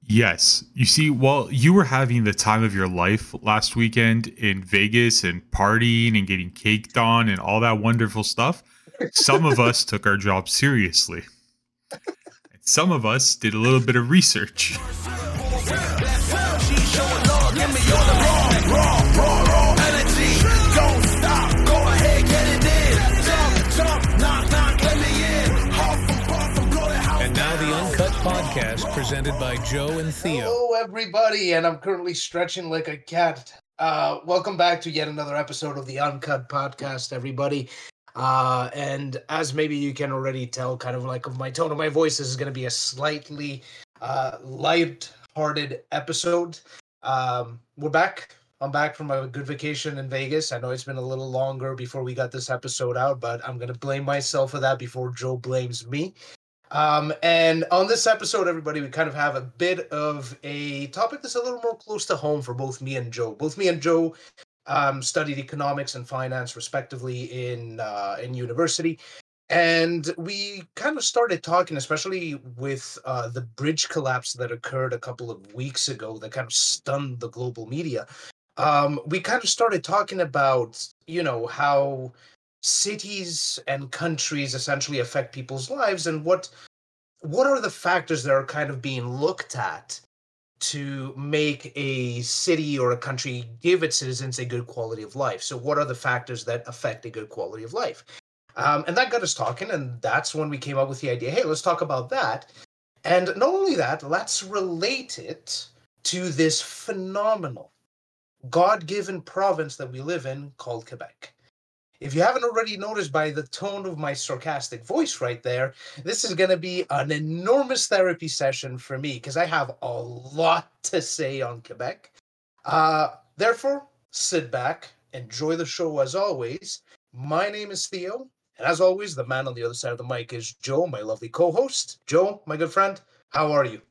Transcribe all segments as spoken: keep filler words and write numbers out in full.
Yes. You see, while you were having the time of your life last weekend in Vegas and partying and getting caked on and all that wonderful stuff, some of us took our job seriously. And some of us did a little bit of research. Podcast presented by Joe and Theo. Hello, everybody, and I'm currently stretching like a cat. Uh, welcome back to yet another episode of the Uncut Podcast, everybody. Uh, and as maybe you can already tell, kind of like of my tone of my voice, this is going to be a slightly uh, light-hearted episode. Um, we're back. I'm back from a good vacation in Vegas. I know it's been a little longer before we got this episode out, but I'm going to blame myself for that before Joe blames me. Um, and on this episode, everybody, we kind of have a bit of a topic that's a little more close to home for both me and Joe. Both me and Joe um, studied economics and finance, respectively, in uh, in university. And we kind of started talking, especially with uh, the bridge collapse that occurred a couple of weeks ago that kind of stunned the global media. Um, we kind of started talking about, you know, how cities and countries essentially affect people's lives, and what what are the factors that are kind of being looked at to make a city or a country give its citizens a good quality of life. So what are the factors that affect a good quality of life? Um, and that got us talking, and that's when we came up with the idea, hey, let's talk about that. And not only that, let's relate it to this phenomenal God-given province that we live in called Quebec. If you haven't already noticed by the tone of my sarcastic voice right there, this is going to be an enormous therapy session for me because I have a lot to say on Quebec. Uh, therefore, sit back, enjoy the show as always. My name is Theo, and as always, the man on the other side of the mic is Joe, my lovely co-host. Joe, my good friend, how are you?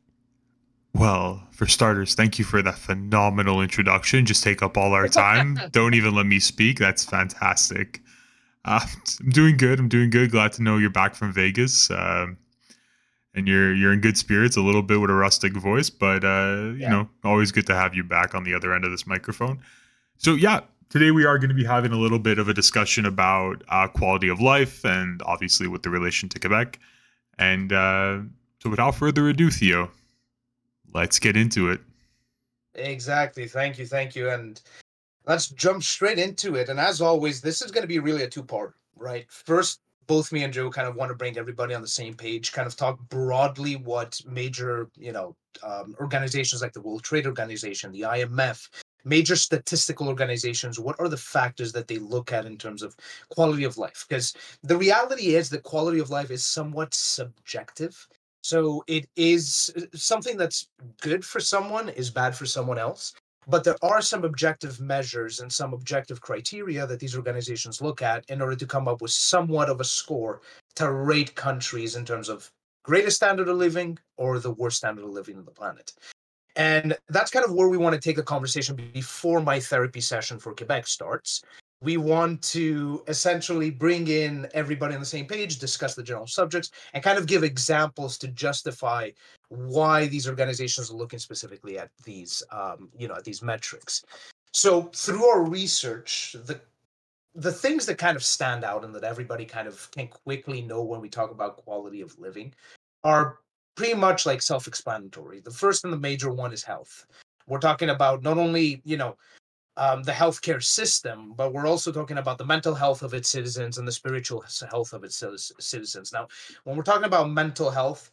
Well, for starters, thank you for that phenomenal introduction. Just take up all our time. Don't even let me speak. That's fantastic. Uh, I'm doing good. I'm doing good. Glad to know you're back from Vegas. Um, and you're you're in good spirits, a little bit with a rustic voice, but uh, you Yeah. know, always good to have you back on the other end of this microphone. So yeah, today we are going to be having a little bit of a discussion about uh, quality of life, and obviously with the relation to Quebec. And uh, so, without further ado, Theo, let's get into it. Exactly. Thank you. Thank you. And let's jump straight into it. And as always, this is going to be really a two-part, right? First, both me and Joe kind of want to bring everybody on the same page, kind of talk broadly what major, you know, um, organizations like the World Trade Organization, the I M F, major statistical organizations, what are the factors that they look at in terms of quality of life? Because the reality is that quality of life is somewhat subjective. So it is something that's good for someone is bad for someone else. But there are some objective measures and some objective criteria that these organizations look at in order to come up with somewhat of a score to rate countries in terms of greatest standard of living or the worst standard of living on the planet. And that's kind of where we want to take the conversation before my therapy session for Quebec starts. We want to essentially bring in everybody on the same page, discuss the general subjects, and kind of give examples to justify why these organizations are looking specifically at these, um, you know, at these metrics. So through our research, the the things that kind of stand out and that everybody kind of can quickly know when we talk about quality of living are pretty much like self-explanatory. The first and the major one is health. We're talking about not only, you know, um, the healthcare system, but we're also talking about the mental health of its citizens and the spiritual health of its citizens. Now, when we're talking about mental health,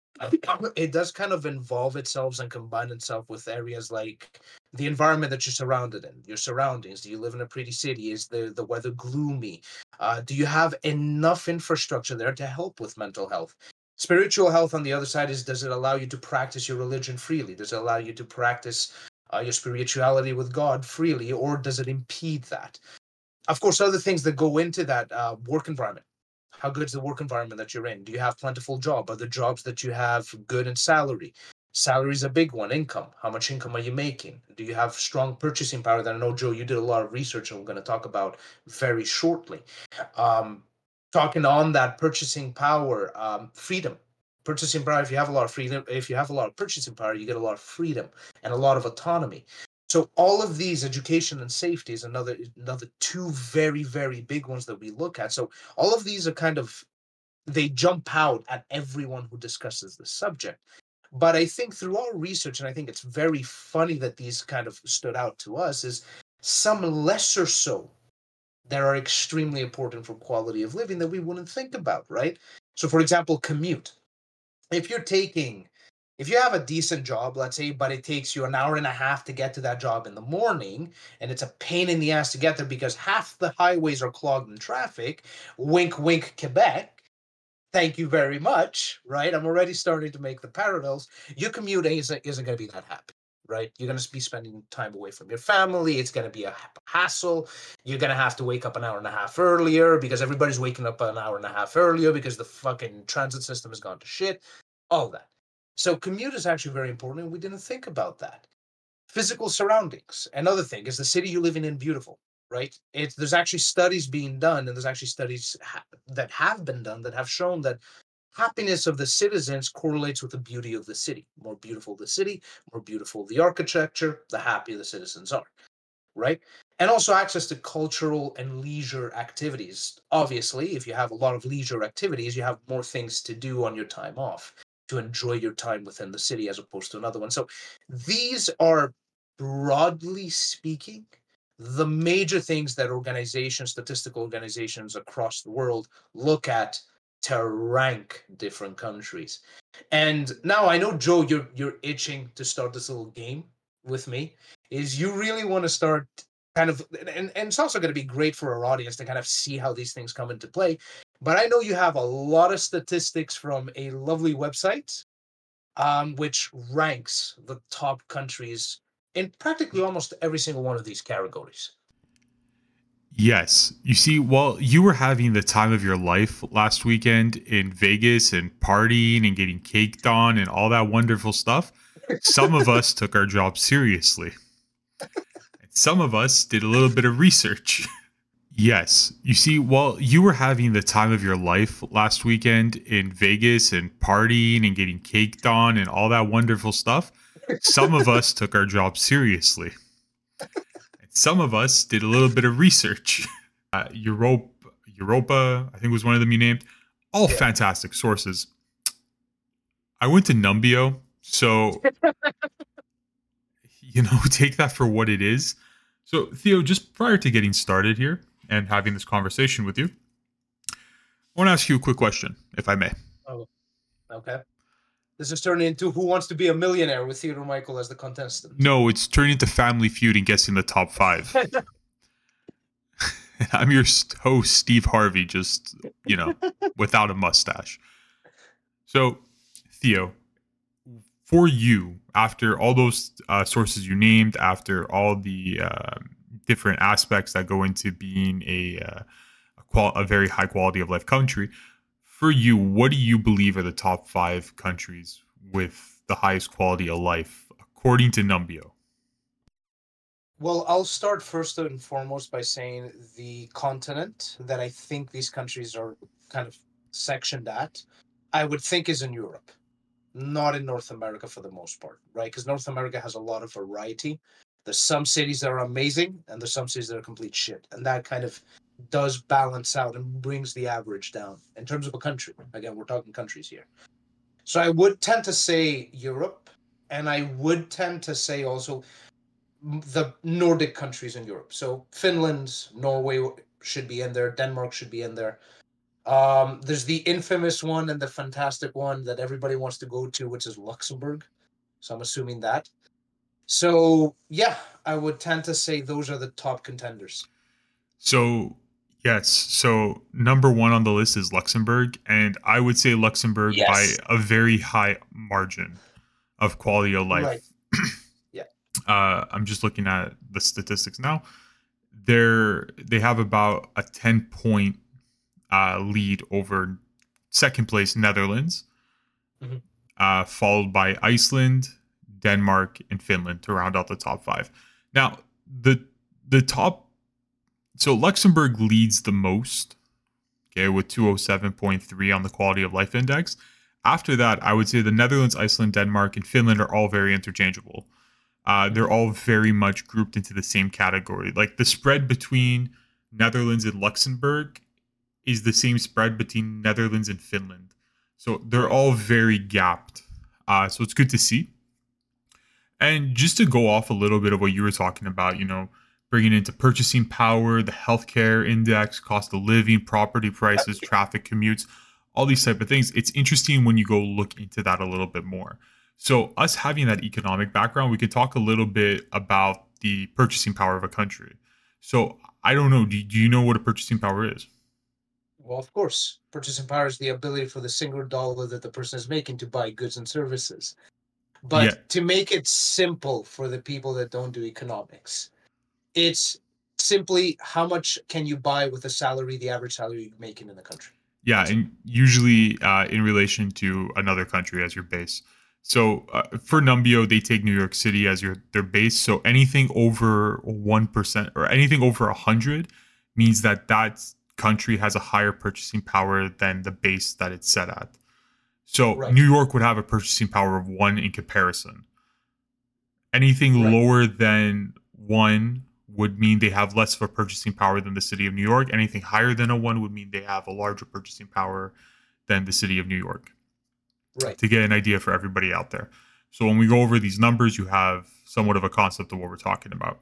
it does kind of involve itself and combine itself with areas like the environment that you're surrounded in, your surroundings. Do you live in a pretty city? Is the, the weather gloomy? Uh, do you have enough infrastructure there to help with mental health? Spiritual health on the other side is, does it allow you to practice your religion freely? Does it allow you to practice uh, your spirituality with God freely, or does it impede that? Of course, other things that go into that, uh, work environment. How good is the work environment that you're in? Do you have plentiful job? Are the jobs that you have good in salary? Salary is a big one. Income. How much income are you making? Do you have strong purchasing power? That I know, Joe, you did a lot of research and we're going to talk about very shortly. Um, talking on that purchasing power, um, freedom. purchasing power, if you have a lot of freedom, if you have a lot of purchasing power, you get a lot of freedom and a lot of autonomy. So all of these, education and safety, is another another two very, very big ones that we look at. So all of these are kind of, they jump out at everyone who discusses the subject. But I think through our research, and I think it's very funny that these kind of stood out to us, is some lesser so that are extremely important for quality of living that we wouldn't think about, right? So, for example, commute. If you're taking, if you have a decent job, let's say, but it takes you an hour and a half to get to that job in the morning, and it's a pain in the ass to get there because half the highways are clogged in traffic, wink, wink, Quebec, thank you very much, right? I'm already starting to make the parallels. Your commute isn't, isn't going to be that happy, right? You're going to be spending time away from your family. It's going to be a hassle. You're going to have to wake up an hour and a half earlier because everybody's waking up an hour and a half earlier because the fucking transit system has gone to shit, all that. So commute is actually very important, and we didn't think about that. Physical surroundings. Another thing, is the city you live in beautiful? Right? It's, there's actually studies being done, and there's actually studies ha- that have been done that have shown that happiness of the citizens correlates with the beauty of the city. More beautiful the city, more beautiful the architecture, the happier the citizens are, right? And also access to cultural and leisure activities. Obviously, if you have a lot of leisure activities, you have more things to do on your time off to enjoy your time within the city as opposed to another one. So these are, broadly speaking, the major things that organizations, statistical organizations across the world look at to rank different countries. And now I know, Joe, you're you're itching to start this little game with me. Is you really want to start kind of, and, and it's also going to be great for our audience to kind of see how these things come into play. But I know you have a lot of statistics from a lovely website, um, which ranks the top countries in practically almost every single one of these categories. Yes. You see, while you were having the time of your life last weekend in Vegas and partying and getting caked on and all that wonderful stuff, some of us took our job seriously. And some of us did a little bit of research. Yes. You see, while you were having the time of your life last weekend in Vegas and partying and getting caked on and all that wonderful stuff, some of us took our job seriously. Some of us did a little bit of research. Uh, Europe, Europa, I think was one of them you named. All yeah. Fantastic sources. I went to Numbeo, so you know, take that for what it is. So, Theo, just prior to getting started here and having this conversation with you, I want to ask you a quick question, if I may. Oh, okay. This is turning into Who Wants to Be a Millionaire with Theodore Michael as the contestant. No, it's turning into Family Feud and guessing the top five. I'm your host, Steve Harvey, just, you know, without a mustache. So, Theo, for you, after all those uh, sources you named, after all the uh, different aspects that go into being a, uh, a, qual- a very high quality of life country, for you, what do you believe are the top five countries with the highest quality of life, according to Numbeo? Well, I'll start first and foremost by saying the continent that I think these countries are kind of sectioned at, I would think is in Europe, not in North America for the most part, right? Because North America has a lot of variety. There's some cities that are amazing, and there's some cities that are complete shit. And that kind of does balance out and brings the average down in terms of a country. Again, we're talking countries here. So I would tend to say Europe, and I would tend to say also the Nordic countries in Europe. So Finland, Norway should be in there. Denmark should be in there. Um, there's the infamous one and the fantastic one that everybody wants to go to, which is Luxembourg. So I'm assuming that. So yeah, I would tend to say those are the top contenders. So yes, so number one on the list is Luxembourg, and I would say Luxembourg yes. by a very high margin of quality of life. Right. Yeah. Uh, I'm just looking at the statistics now. They're they have about a ten point uh, lead over second place Netherlands, mm-hmm. uh, followed by Iceland, Denmark, and Finland to round out the top five. Now, the the top, so Luxembourg leads the most, okay, with two oh seven point three on the quality of life index. After that, I would say the Netherlands, Iceland, Denmark, and Finland are all very interchangeable. Uh, they're all very much grouped into the same category. Like the spread between Netherlands and Luxembourg is the same spread between Netherlands and Finland. So they're all very gapped. Uh, so it's good to see. And just to go off a little bit of what you were talking about, you know, bringing into purchasing power, the healthcare index, cost of living, property prices, traffic commutes, all these type of things. It's interesting when you go look into that a little bit more. So us having that economic background, we could talk a little bit about the purchasing power of a country. So I don't know. Do, do you know what a purchasing power is? Well, of course, purchasing power is the ability for the single dollar that the person is making to buy goods and services. Yeah, But to make it simple for the people that don't do economics, it's simply how much can you buy with the salary, the average salary you're making in the country. yeah, That's it. and usually uh, in relation to another country as your base. So uh, for Numbeo, they take New York City as your their base. So anything over one percent or anything over a hundred means that that country has a higher purchasing power than the base that it's set at. So Right, New York would have a purchasing power of one in comparison. Anything right, lower than one would mean they have less of a purchasing power than the city of New York. Anything higher than a one would mean they have a larger purchasing power than the city of New York, right. to get an idea for everybody out there. So when we go over these numbers, you have somewhat of a concept of what we're talking about.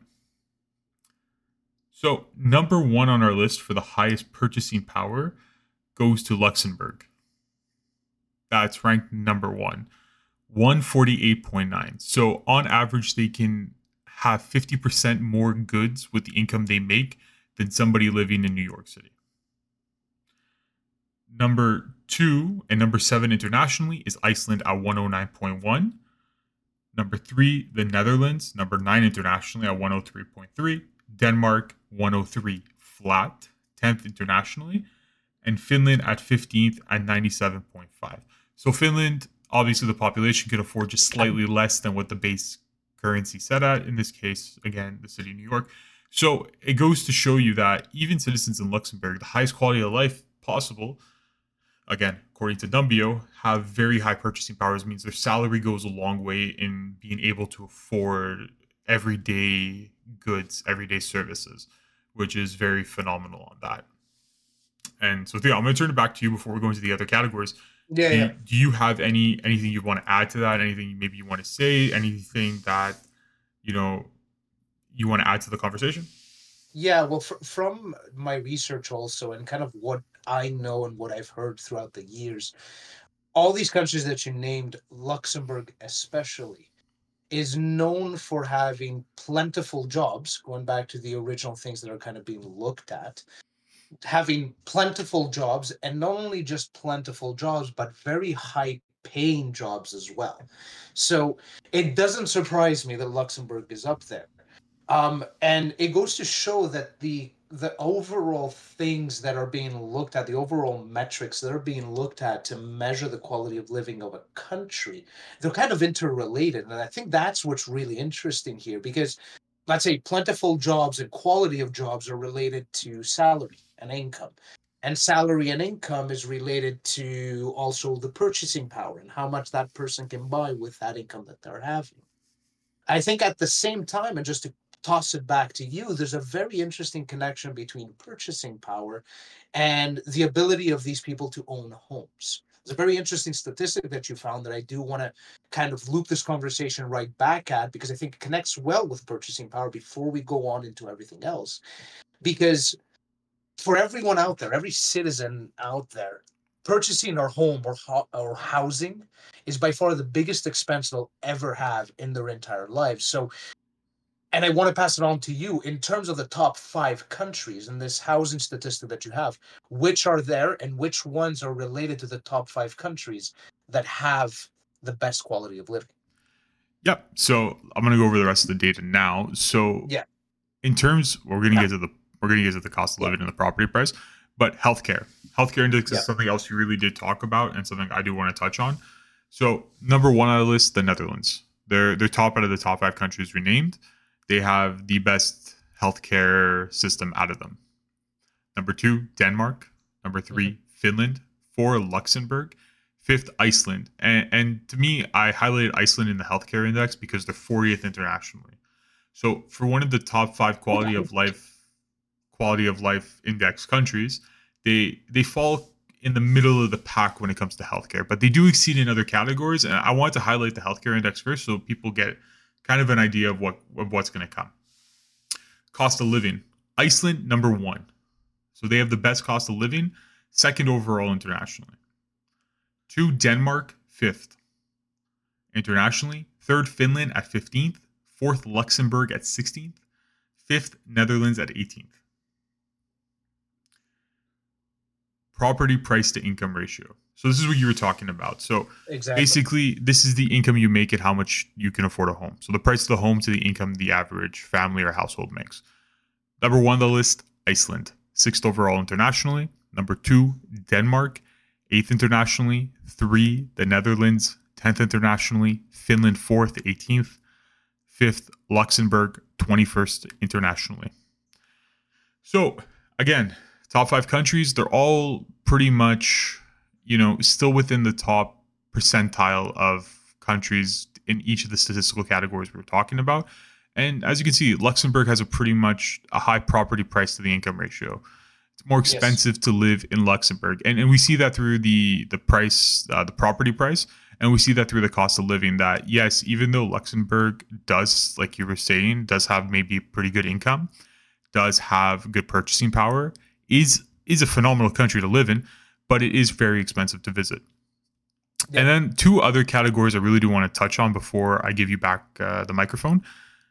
So number one on our list for the highest purchasing power goes to Luxembourg. That's ranked number one, one forty-eight point nine. So on average, they can have fifty percent more goods with the income they make than somebody living in New York City. Number two and number seven internationally is Iceland at one oh nine point one. Number three, the Netherlands, number nine internationally at one oh three point three. Denmark, one oh three flat, tenth internationally. And Finland at fifteenth at ninety-seven point five. So Finland, obviously the population could afford just slightly less than what the base currency set at. In this case, again, the city of New York. So it goes to show you that even citizens in Luxembourg, the highest quality of life possible, again, according to Numbeo, have very high purchasing powers. Means their salary goes a long way in being able to afford everyday goods, everyday services, which is very phenomenal on that. And so, Theo, I'm going to turn it back to you before we go into the other categories. Yeah, Do you, yeah. do you have any anything you want to add to that? Anything maybe you want to say? Anything that you know you want to add to the conversation? Yeah, well, fr from my research also, and kind of what I know and what I've heard throughout the years, all these countries that you named, Luxembourg especially, is known for having plentiful jobs, going back to the original things that are kind of being looked at, having plentiful jobs, and not only just plentiful jobs, but very high paying jobs as well. So it doesn't surprise me that Luxembourg is up there. Um, and it goes to show that the the overall things that are being looked at, the overall metrics that are being looked at to measure the quality of living of a country, they're kind of interrelated. And I think that's what's really interesting here because let's say plentiful jobs and quality of jobs are related to salary and income. And salary and income is related to also the purchasing power and how much that person can buy with that income that they're having. I think at the same time, and just to toss it back to you, there's a very interesting connection between purchasing power and the ability of these people to own homes. It's a very interesting statistic that you found that I do want to kind of loop this conversation right back at because I think it connects well with purchasing power before we go on into everything else. Because for everyone out there, every citizen out there, purchasing our home or, ho- or housing is by far the biggest expense they'll ever have in their entire lives. So and I want to pass it on to you in terms of the top five countries in this housing statistic that you have, which are there and which ones are related to the top five countries that have the best quality of living. Yep. So I'm going to go over the rest of the data now. So Yeah, in terms, we're going to get to the we're going to get to the cost of yeah, living and the property price, but healthcare, healthcare index yeah. is something else you really did talk about and something I do want to touch on. So number one on the list, the Netherlands. They're they're top out of the top five countries renamed. They have the best healthcare system out of them. Number two, Denmark. Number three, Hmm. Finland. Four, Luxembourg. Fifth, Iceland. And, and to me, I highlighted Iceland in the healthcare index because they're fortieth internationally. So for one of the top five quality of life quality of life index countries, they they fall in the middle of the pack when it comes to healthcare, but they do exceed in other categories. And I want to highlight the healthcare index first so people get kind of an idea of what of what's going to come. Cost of living. Iceland, number one. So they have the best cost of living, second overall internationally. Two, Denmark, fifth internationally. Third, Finland at fifteenth. Fourth, Luxembourg at sixteenth. Fifth, Netherlands at eighteenth. Property price to income ratio. So this is what you were talking about. So Exactly. basically, this is the income you make and how much you can afford a home. So the price of the home to the income the average family or household makes. Number one on the list, Iceland, sixth overall internationally. Number two, Denmark, eighth internationally. Three, the Netherlands, tenth internationally. Finland, fourth, eighteenth. Fifth, Luxembourg, twenty-first internationally. So again, top five countries, they're all pretty much, you know, still within the top percentile of countries in each of the statistical categories we were talking about. And as you can see, Luxembourg has a pretty much a high property price to the income ratio. It's more expensive yes. to live in Luxembourg. And, and we see that through the, the price, uh, the property price. And we see that through the cost of living that, yes, even though Luxembourg does, like you were saying, does have maybe pretty good income, does have good purchasing power, is is a phenomenal country to live in, but it is very expensive to visit. Yeah. And then two other categories I really do want to touch on before I give you back uh, the microphone.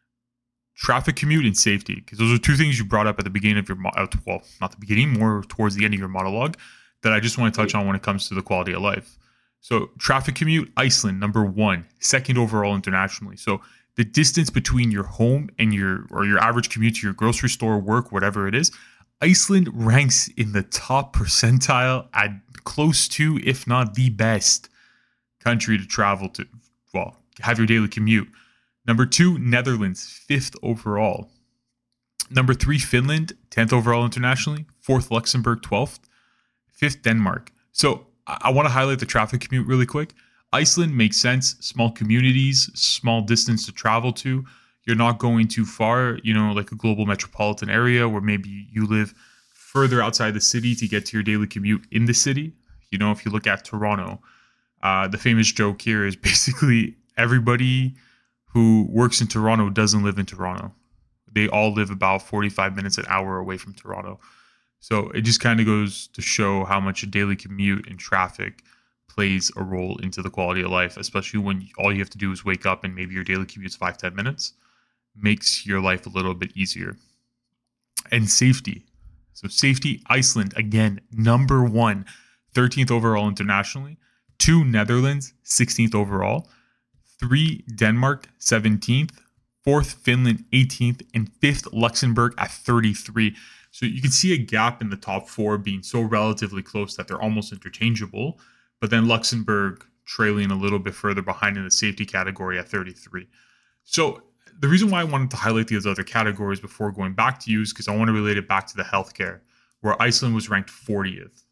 Traffic commute and safety, because those are two things you brought up at the beginning of your, mo- uh, well, not the beginning, more towards the end of your monologue, that I just want to touch on when it comes to the quality of life. So traffic commute, Iceland, number one, second overall internationally. So the distance between your home and your, or your average commute to your grocery store, work, whatever it is, Iceland ranks in the top percentile at close to, if not the best country to travel to, well, have your daily commute. Number two, Netherlands, fifth overall. Number three, Finland, tenth overall internationally. Fourth, Luxembourg, twelfth. Fifth, Denmark. So I, I want to highlight the traffic commute really quick. Iceland makes sense. Small communities, small distance to travel to. You're not going too far, you know, like a global metropolitan area where maybe you live further outside the city to get to your daily commute in the city. You know, if you look at Toronto, uh, the famous joke here is basically everybody who works in Toronto doesn't live in Toronto. They all live about forty-five minutes, an hour away from Toronto. So it just kind of goes to show how much a daily commute and traffic plays a role into the quality of life, especially when all you have to do is wake up and maybe your daily commute's five, ten minutes. Makes your life a little bit easier. And safety. So safety, Iceland, again, number one, thirteenth overall internationally. Two, Netherlands, sixteenth overall. Three, Denmark, seventeenth. Fourth, Finland, eighteenth. And fifth, Luxembourg at thirty-three. So you can see a gap in the top four being so relatively close that they're almost interchangeable. But then Luxembourg trailing a little bit further behind in the safety category at thirty-three. So the reason why I wanted to highlight these other categories before going back to you is because I want to relate it back to the healthcare, where Iceland was ranked fortieth,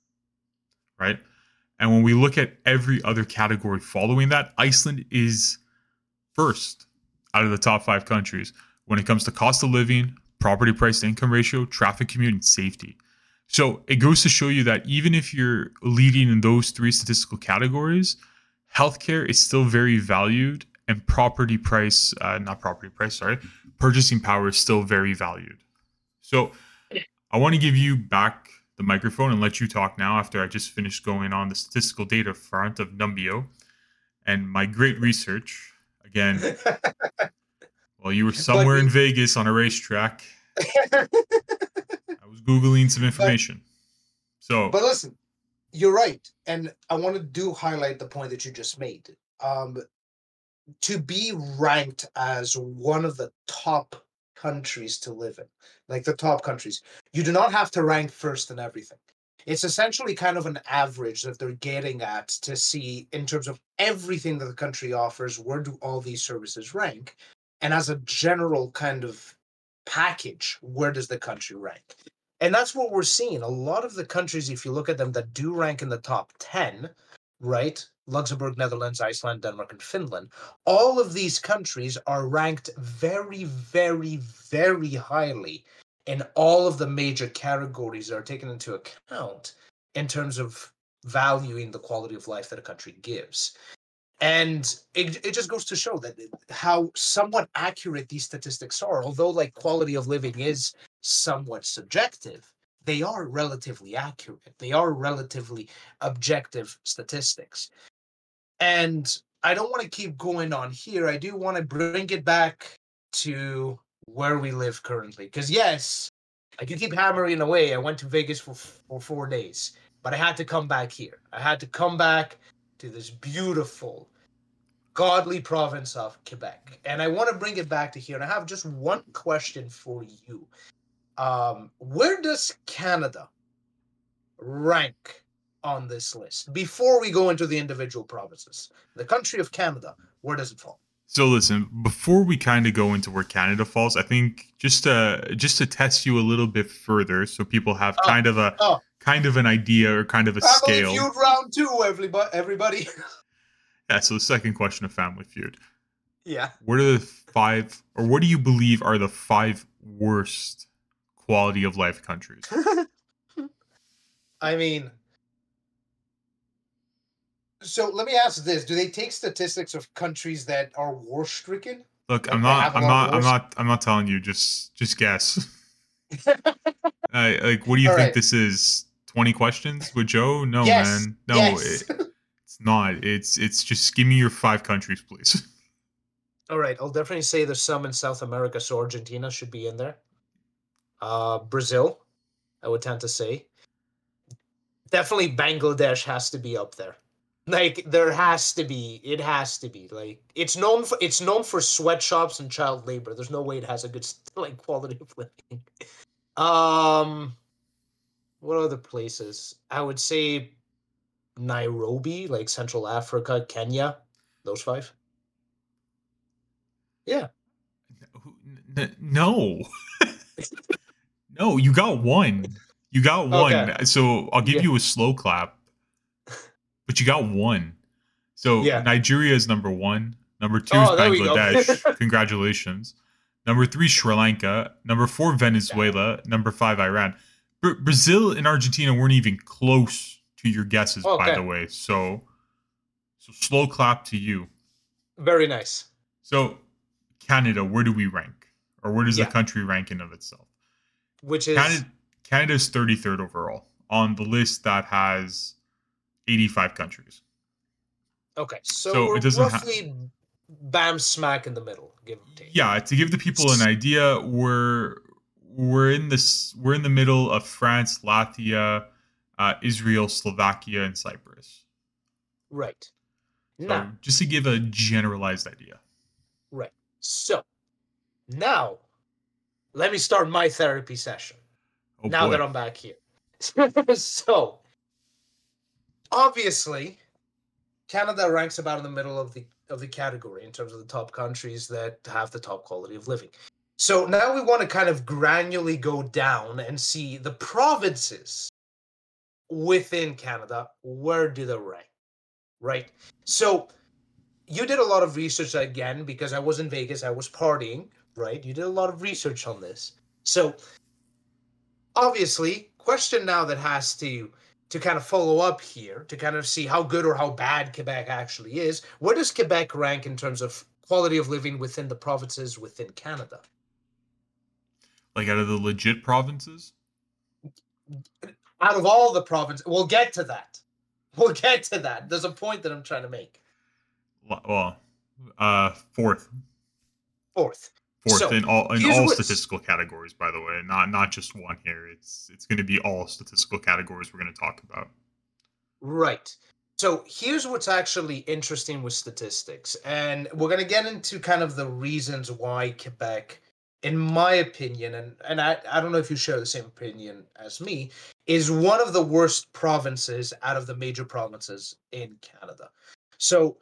right? And when we look at every other category following that, Iceland is first out of the top five countries when it comes to cost of living, property price to income ratio, traffic commute, and safety. So it goes to show you that even if you're leading in those three statistical categories, healthcare is still very valued. And property price, uh, not property price, sorry, purchasing power is still very valued. So I want to give you back the microphone and let you talk now after I just finished going on the statistical data front of Numbeo and my great research. Again, while you were somewhere in Vegas on a racetrack, I was Googling some information. So, But listen, you're right. And I want to do highlight the point that you just made. Um, to be ranked as one of the top countries to live in, like the top countries, you do not have to rank first in everything. It's essentially kind of an average that they're getting at to see in terms of everything that the country offers, where do all these services rank? And as a general kind of package, where does the country rank? And that's what we're seeing. A lot of the countries, if you look at them that do rank in the top ten, right? Luxembourg, Netherlands, Iceland, Denmark, and Finland. All of these countries are ranked very, very, very highly in all of the major categories that are taken into account in terms of valuing the quality of life that a country gives. And it, it just goes to show that how somewhat accurate these statistics are. Although like quality of living is somewhat subjective, they are relatively accurate. They are relatively objective statistics. And I don't want to keep going on here. I do want to bring it back to where we live currently. Because yes, I can keep hammering away. I went to Vegas for, for four days, but I had to come back here. I had to come back to this beautiful, godly province of Quebec. And I want to bring it back to here. And I have just one question for you. Um, where does Canada rank on this list before we go into the individual provinces? The country of Canada, where does it fall? So listen, before we kind of go into where Canada falls, I think just to just to test you a little bit further, so people have Oh, kind of a oh. kind of an idea or kind of a Family scale. Feud round two, everybody. Everybody. Yeah. So the second question of Family Feud. Yeah. What are the five, or what do you believe are the five worst quality of life countries? I mean, so let me ask this: do they take statistics of countries that are war-stricken? Look, Like I'm they not, have a I'm lot not, of I'm wars? not, I'm not telling you. Just, just guess. uh, like, what do you All think right. this is? Twenty questions with Joe? No, Yes. man. No, Yes. it, it's not. It's, it's just give me your five countries, please. All right, I'll definitely say there's some in South America, so Argentina should be in there. Uh, Brazil, I would tend to say. Definitely Bangladesh has to be up there. Like there has to be, it has to be. Like it's known for it's known for sweatshops and child labor. There's no way it has a good like quality of living. Um, what other places? I would say Nairobi, like Central Africa, Kenya, those five. Yeah. N- no, no, you got one. You got Okay. one. So I'll give Yeah. you a slow clap, but you got one. So Yeah. Nigeria is number one. Number two is Oh, there we go. Bangladesh. Congratulations. Number three, Sri Lanka. Number four, Venezuela. Number five, Iran. Br- Brazil and Argentina weren't even close to your guesses, by Okay. the way. So, so slow clap to you. Very nice. So, Canada, where do we rank, or where does Yeah. the country rank in of itself? Which is Canada, Canada's thirty-third overall on the list that has eighty-five countries. okay. So, So we're it doesn't ha- roughly bam smack in the middle, give or take. Yeah, to give the people an idea, we're we're in this we're in the middle of France, Latvia, uh, Israel, Slovakia, and Cyprus. Right. So Now, just to give a generalized idea. right. So, now, let me start my therapy session. Oh now boy. that I'm back here. So, obviously, Canada ranks about in the middle of the of the category in terms of the top countries that have the top quality of living. So now we want to kind of granularly go down and see the provinces within Canada. Where do they rank? Right. So you did a lot of research again because I was in Vegas. I was partying. Right. You did a lot of research on this. So obviously, question now that has to to kind of follow up here to kind of see how good or how bad Quebec actually is. Where does Quebec rank in terms of quality of living within the provinces within Canada? Like out of the legit provinces? Out of all the provinces, we'll get to that. We'll get to that. There's a point that I'm trying to make. Well, uh, fourth. Fourth. Fourth So, in all in here's all what's- statistical categories, by the way, not not just one here. It's it's going to be all statistical categories we're going to talk about. Right. So here's what's actually interesting with statistics, and we're going to get into kind of the reasons why Quebec, in my opinion, and, and I, I don't know if you share the same opinion as me, is one of the worst provinces out of the major provinces in Canada. So,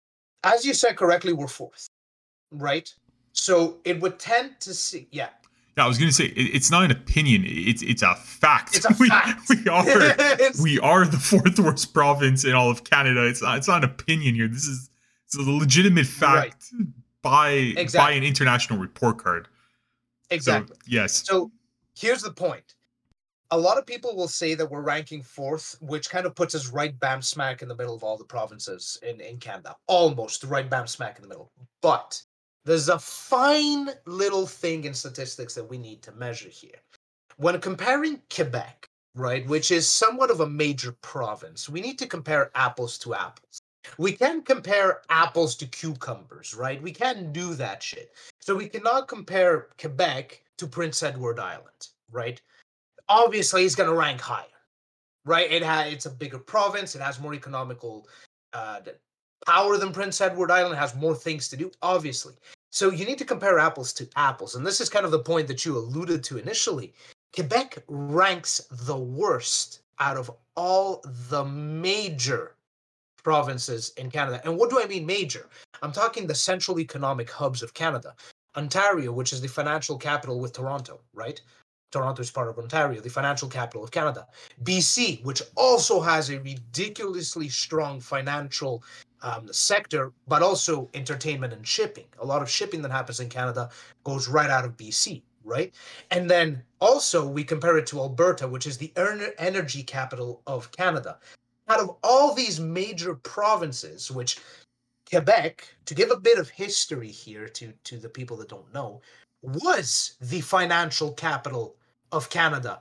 as you said correctly, we're fourth, right? So it would tend to see, yeah. Yeah, I was gonna say it, it's not an opinion. It's it's a fact. It's a we, fact. we are It's- we are the fourth worst province in all of Canada. It's not it's not an opinion here. This is it's a legitimate Right. fact by by Exactly. an international report card. Exactly. So yes, So here's the point. A lot of people will say that we're ranking fourth, which kind of puts us right bam smack in the middle of all the provinces in, in Canada. Almost right bam smack in the middle. But there's a fine little thing in statistics that we need to measure here. When comparing Quebec, right, which is somewhat of a major province, we need to compare apples to apples. We can compare apples to cucumbers, right? We can't do that shit. So we cannot compare Quebec to Prince Edward Island, right? Obviously, he's going to rank higher, right? It ha- it's a bigger province. It has more economical uh, power than Prince Edward Island. It has more things to do, obviously. So you need to compare apples to apples. And this is kind of the point that you alluded to initially. Quebec ranks the worst out of all the major provinces in Canada. And what do I mean major? I'm talking the central economic hubs of Canada. Ontario, which is the financial capital with Toronto, right? Toronto is part of Ontario, the financial capital of Canada. B C, which also has a ridiculously strong financial um, sector, but also entertainment and shipping. A lot of shipping that happens in Canada goes right out of B C, right? And then also we compare it to Alberta, which is the energy capital of Canada. Out of all these major provinces, which Quebec, to give a bit of history here to, to the people that don't know, was the financial capital of Canada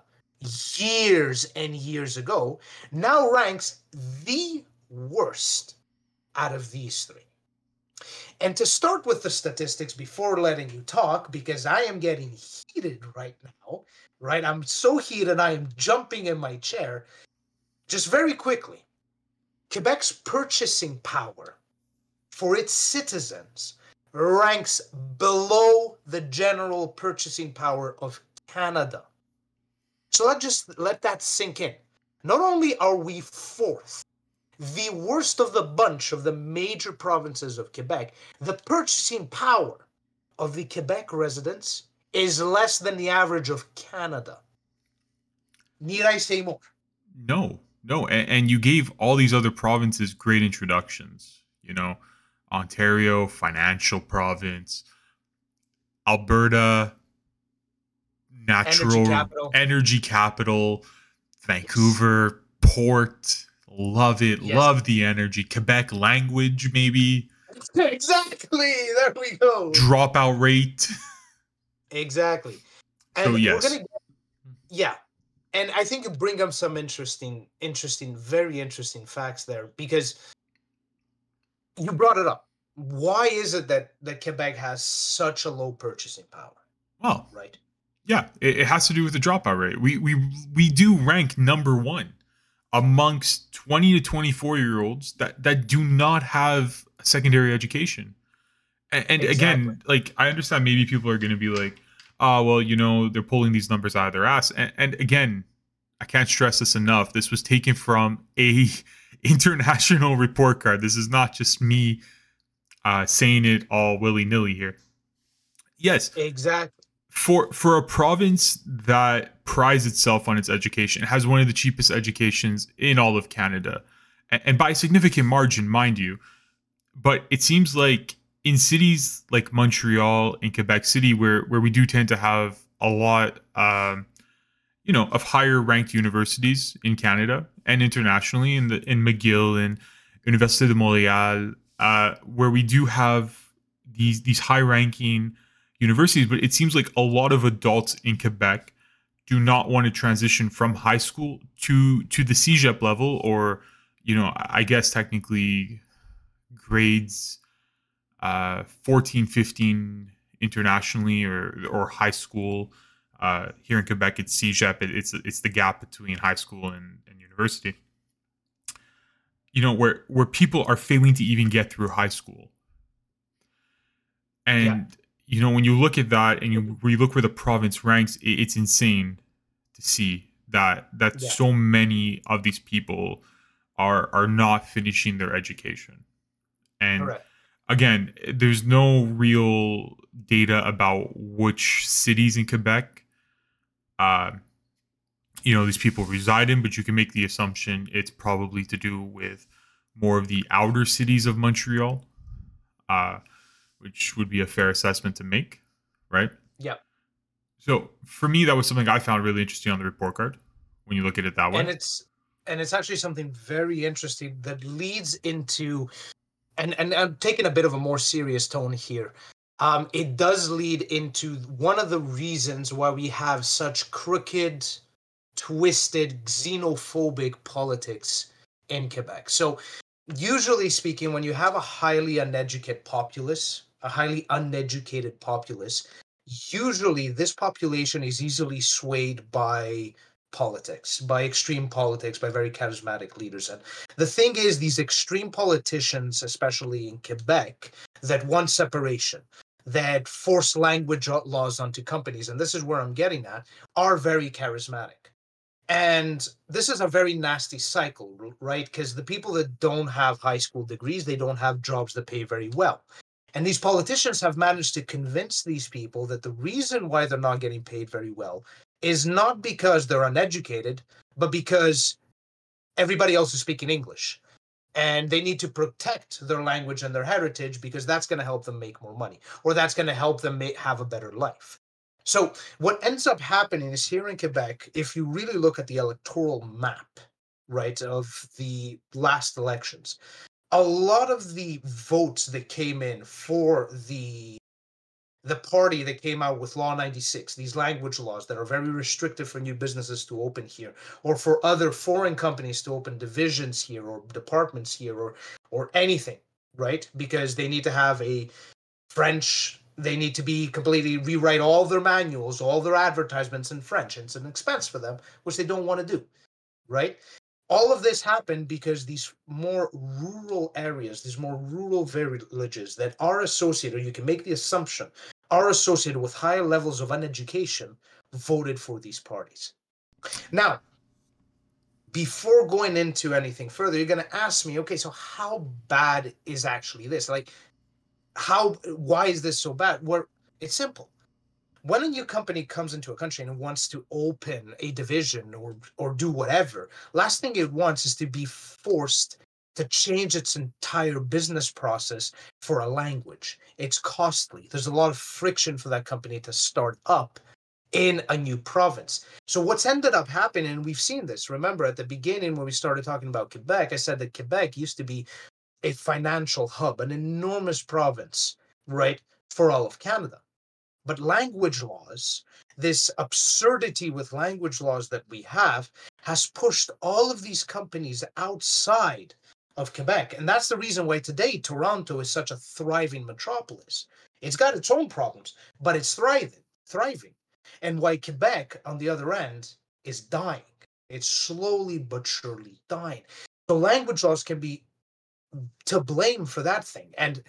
years and years ago, now ranks the worst out of these three. And to start with the statistics before letting you talk, because I am getting heated right now, right? I'm so heated, I am jumping in my chair. Just very quickly, Quebec's purchasing power for its citizens ranks below the general purchasing power of Canada. So let's just let that sink in. Not only are we fourth, the worst of the bunch of the major provinces of Quebec, the purchasing power of the Quebec residents is less than the average of Canada. Need I say more? no, no, and, and you gave all these other provinces great introductions. You know, Ontario, financial province, Alberta, Energy natural capital. energy capital, Vancouver, port. Love it. Yes. Love the energy. Quebec language, maybe. Exactly. There we go. Dropout rate. Exactly. And So, yes. we're gonna yeah. And I think you bring up some interesting, interesting, very interesting facts there because you brought it up. Why is it that, that Quebec has such a low purchasing power? Well, Right. yeah, it, it has to do with the dropout rate. We we we do rank number one amongst twenty to twenty-four year olds that that do not have a secondary education. And, and Exactly. again, like I understand maybe people are going to be like, oh, well, you know, they're pulling these numbers out of their ass. And, and again, I can't stress this enough. This was taken from a international report card. This is not just me uh, saying it all willy nilly here. Yes, Exactly. for for a province that prides itself on its education, it has one of the cheapest educations in all of Canada, and, and by a significant margin, mind you. But it seems like in cities like Montreal and Quebec City, where where we do tend to have a lot, um, you know, of higher ranked universities in Canada and internationally, in the in McGill and Université de Montréal, uh, where we do have these these high ranking universities, but it seems like a lot of adults in Quebec do not want to transition from high school to to the C G E P level, or you know, I guess technically grades uh, fourteen, fifteen internationally, or or high school. Uh, here in Quebec, it's C G E P. It, it's it's the gap between high school and, and university. You know, where where people are failing to even get through high school. And Yeah. you know, when you look at that and you when you look where the province ranks, it, it's insane to see that that Yeah. so many of these people are are not finishing their education. And Correct. again, there's no real data about which cities in Quebec, uh, you know, these people reside in, but you can make the assumption it's probably to do with more of the outer cities of Montreal, uh, which would be a fair assessment to make, right? Yeah. So for me, that was something I found really interesting on the report card when you look at it that way. And it's and it's actually something very interesting that leads into, and and I'm taking a bit of a more serious tone here. Um, it does lead into one of the reasons why we have such crooked, twisted, xenophobic politics in Quebec. So, usually speaking, when you have a highly uneducated populace, a highly uneducated populace, usually this population is easily swayed by politics, by extreme politics, by very charismatic leaders. And the thing is, these extreme politicians, especially in Quebec, that want separation, that force language laws onto companies, and this is where I'm getting at, are very charismatic. And this is a very nasty cycle, right? Because the people that don't have high school degrees, they don't have jobs that pay very well. And these politicians have managed to convince these people that the reason why they're not getting paid very well is not because they're uneducated, but because everybody else is speaking English. And they need to protect their language and their heritage because that's going to help them make more money, or that's going to help them make, have a better life. So what ends up happening is here in Quebec, if you really look at the electoral map, right, of the last elections, a lot of the votes that came in for the the party that came out with Law ninety-six, these language laws that are very restrictive for new businesses to open here, or for other foreign companies to open divisions here or departments here, or or anything, right? Because they need to have a French, they need to be completely rewrite all their manuals, all their advertisements in French. And it's an expense for them, which they don't want to do, right? All of this happened because these more rural areas, these more rural villages that are associated, you can make the assumption, are associated with higher levels of uneducation, voted for these parties. Now, before going into anything further, you're going to ask me, okay, so how bad is actually this? Like, how, why is this so bad? Well, it's simple. When a new company comes into a country and wants to open a division or or do whatever, last thing it wants is to be forced to change its entire business process for a language. It's costly. There's a lot of friction for that company to start up in a new province. So what's ended up happening, and we've seen this, remember at the beginning when we started talking about Quebec, I said that Quebec used to be a financial hub, an enormous province, right, for all of Canada. But language laws, this absurdity with language laws that we have, has pushed all of these companies outside of Quebec. And that's the reason why today Toronto is such a thriving metropolis. It's got its own problems, but it's thriving, thriving. And why Quebec, on the other end, is dying. It's slowly but surely dying. So language laws can be to blame for that thing. And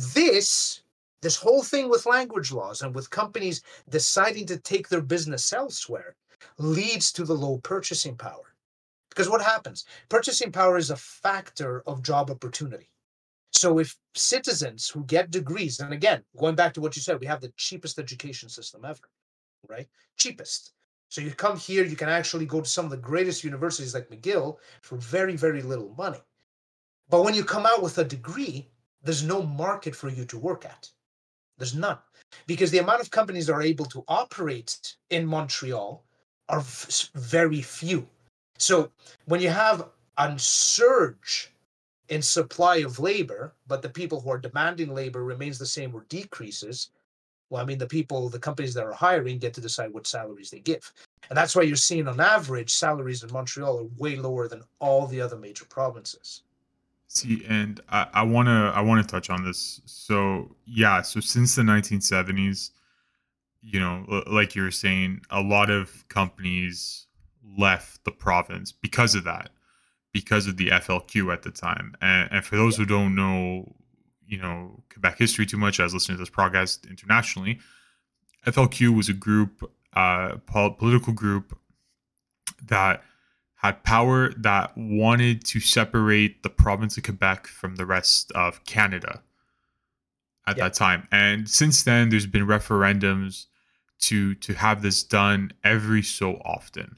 this this whole thing with language laws and with companies deciding to take their business elsewhere leads to the low purchasing power. Because what happens? Purchasing power is a factor of job opportunity. So if citizens who get degrees, and again, going back to what you said, we have the cheapest education system ever, right? Cheapest. So you come here, you can actually go to some of the greatest universities like McGill for very, very little money. But when you come out with a degree, there's no market for you to work at. There's none. Because the amount of companies that are able to operate in Montreal are v- very few. So when you have a surge in supply of labor, but the people who are demanding labor remains the same or decreases, well, I mean, the people, the companies that are hiring get to decide what salaries they give. And that's why you're seeing on average salaries in Montreal are way lower than all the other major provinces. See, and I, I wanna I wanna touch on this. So yeah, so since the nineteen seventies, you know, l- like you were saying, a lot of companies left the province because of that, because of the F L Q at the time. And, and for those Yeah. who don't know, you know, Quebec history too much, as listening to this podcast internationally, F L Q was a group, uh, pol- political group that had power that wanted to separate the province of Quebec from the rest of Canada. at Yeah. that time. And since then, there's been referendums to to have this done every so often.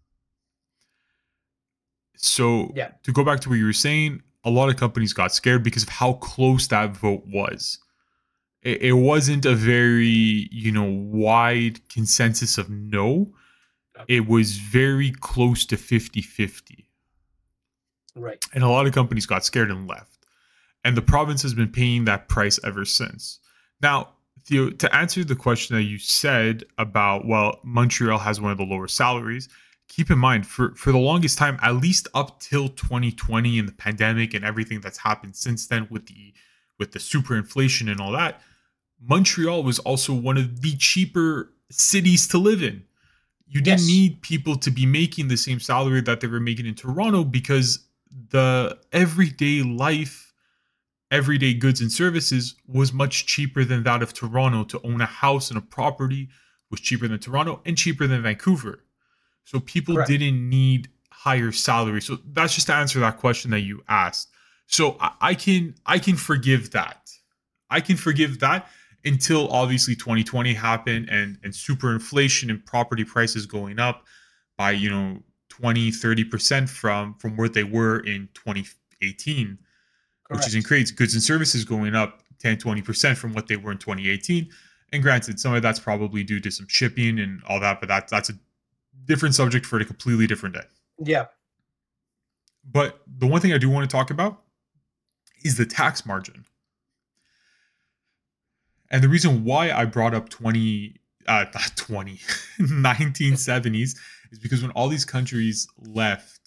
So Yeah. to go back to what you were saying, a lot of companies got scared because of how close that vote was. It, it wasn't a very, you know, wide consensus of no. It was very close to fifty-fifty. Right. And a lot of companies got scared and left. And the province has been paying that price ever since. Now, Theo, to answer the question that you said about, well, Montreal has one of the lower salaries, keep in mind, for, for the longest time, at least up till twenty twenty and the pandemic and everything that's happened since then with the with the super inflation and all that, Montreal was also one of the cheaper cities to live in. You didn't Yes. need people to be making the same salary that they were making in Toronto because the everyday life, everyday goods and services was much cheaper than that of Toronto. To own a house and a property was cheaper than Toronto and cheaper than Vancouver. So people Correct. didn't need higher salaries. So that's just to answer that question that you asked. So I, I can I can forgive that. I can forgive that until obviously twenty twenty happened and and super inflation and property prices going up by, you know, twenty, thirty percent from from where they were in twenty eighteen, which is Correct. increased. Goods and services going up ten, twenty percent from what they were in twenty eighteen. And granted, some of that's probably due to some shipping and all that, but that, that's a different subject for a completely different day. Yeah. But the one thing I do want to talk about is the tax margin. And the reason why I brought up twenty, uh, not twenty, nineteen seventies is because when all these countries left,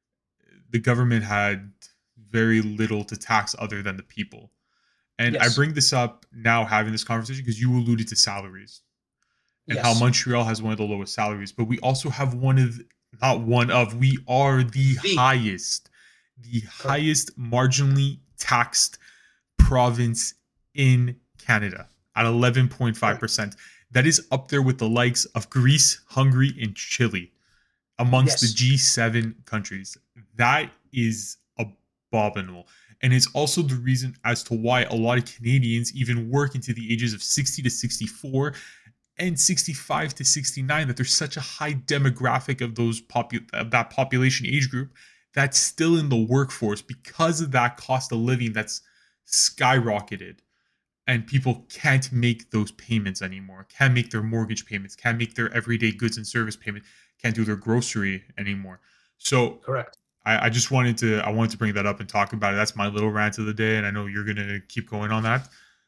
the government had very little to tax other than the people. And I Yes. bring this up now having this conversation because you alluded to salaries and how Yes. Montreal has one of the lowest salaries, but we also have one of, not one of, we are the, The. highest, the highest marginally taxed province in Canada at eleven point five percent. That is up there with the likes of Greece, Hungary, and Chile amongst the Yes. G seven countries. That is abominable. And it's also the reason as to why a lot of Canadians even work into the ages of sixty to sixty-four and sixty-five to sixty-nine, that there's such a high demographic of those popu- of that population age group that's still in the workforce because of that cost of living that's skyrocketed. And people can't make those payments anymore, can't make their mortgage payments, can't make their everyday goods and service payment, can't do their grocery anymore. So Correct. I, I just wanted to I wanted to bring that up and talk about it. That's my little rant of the day, and I know you're gonna keep going on that.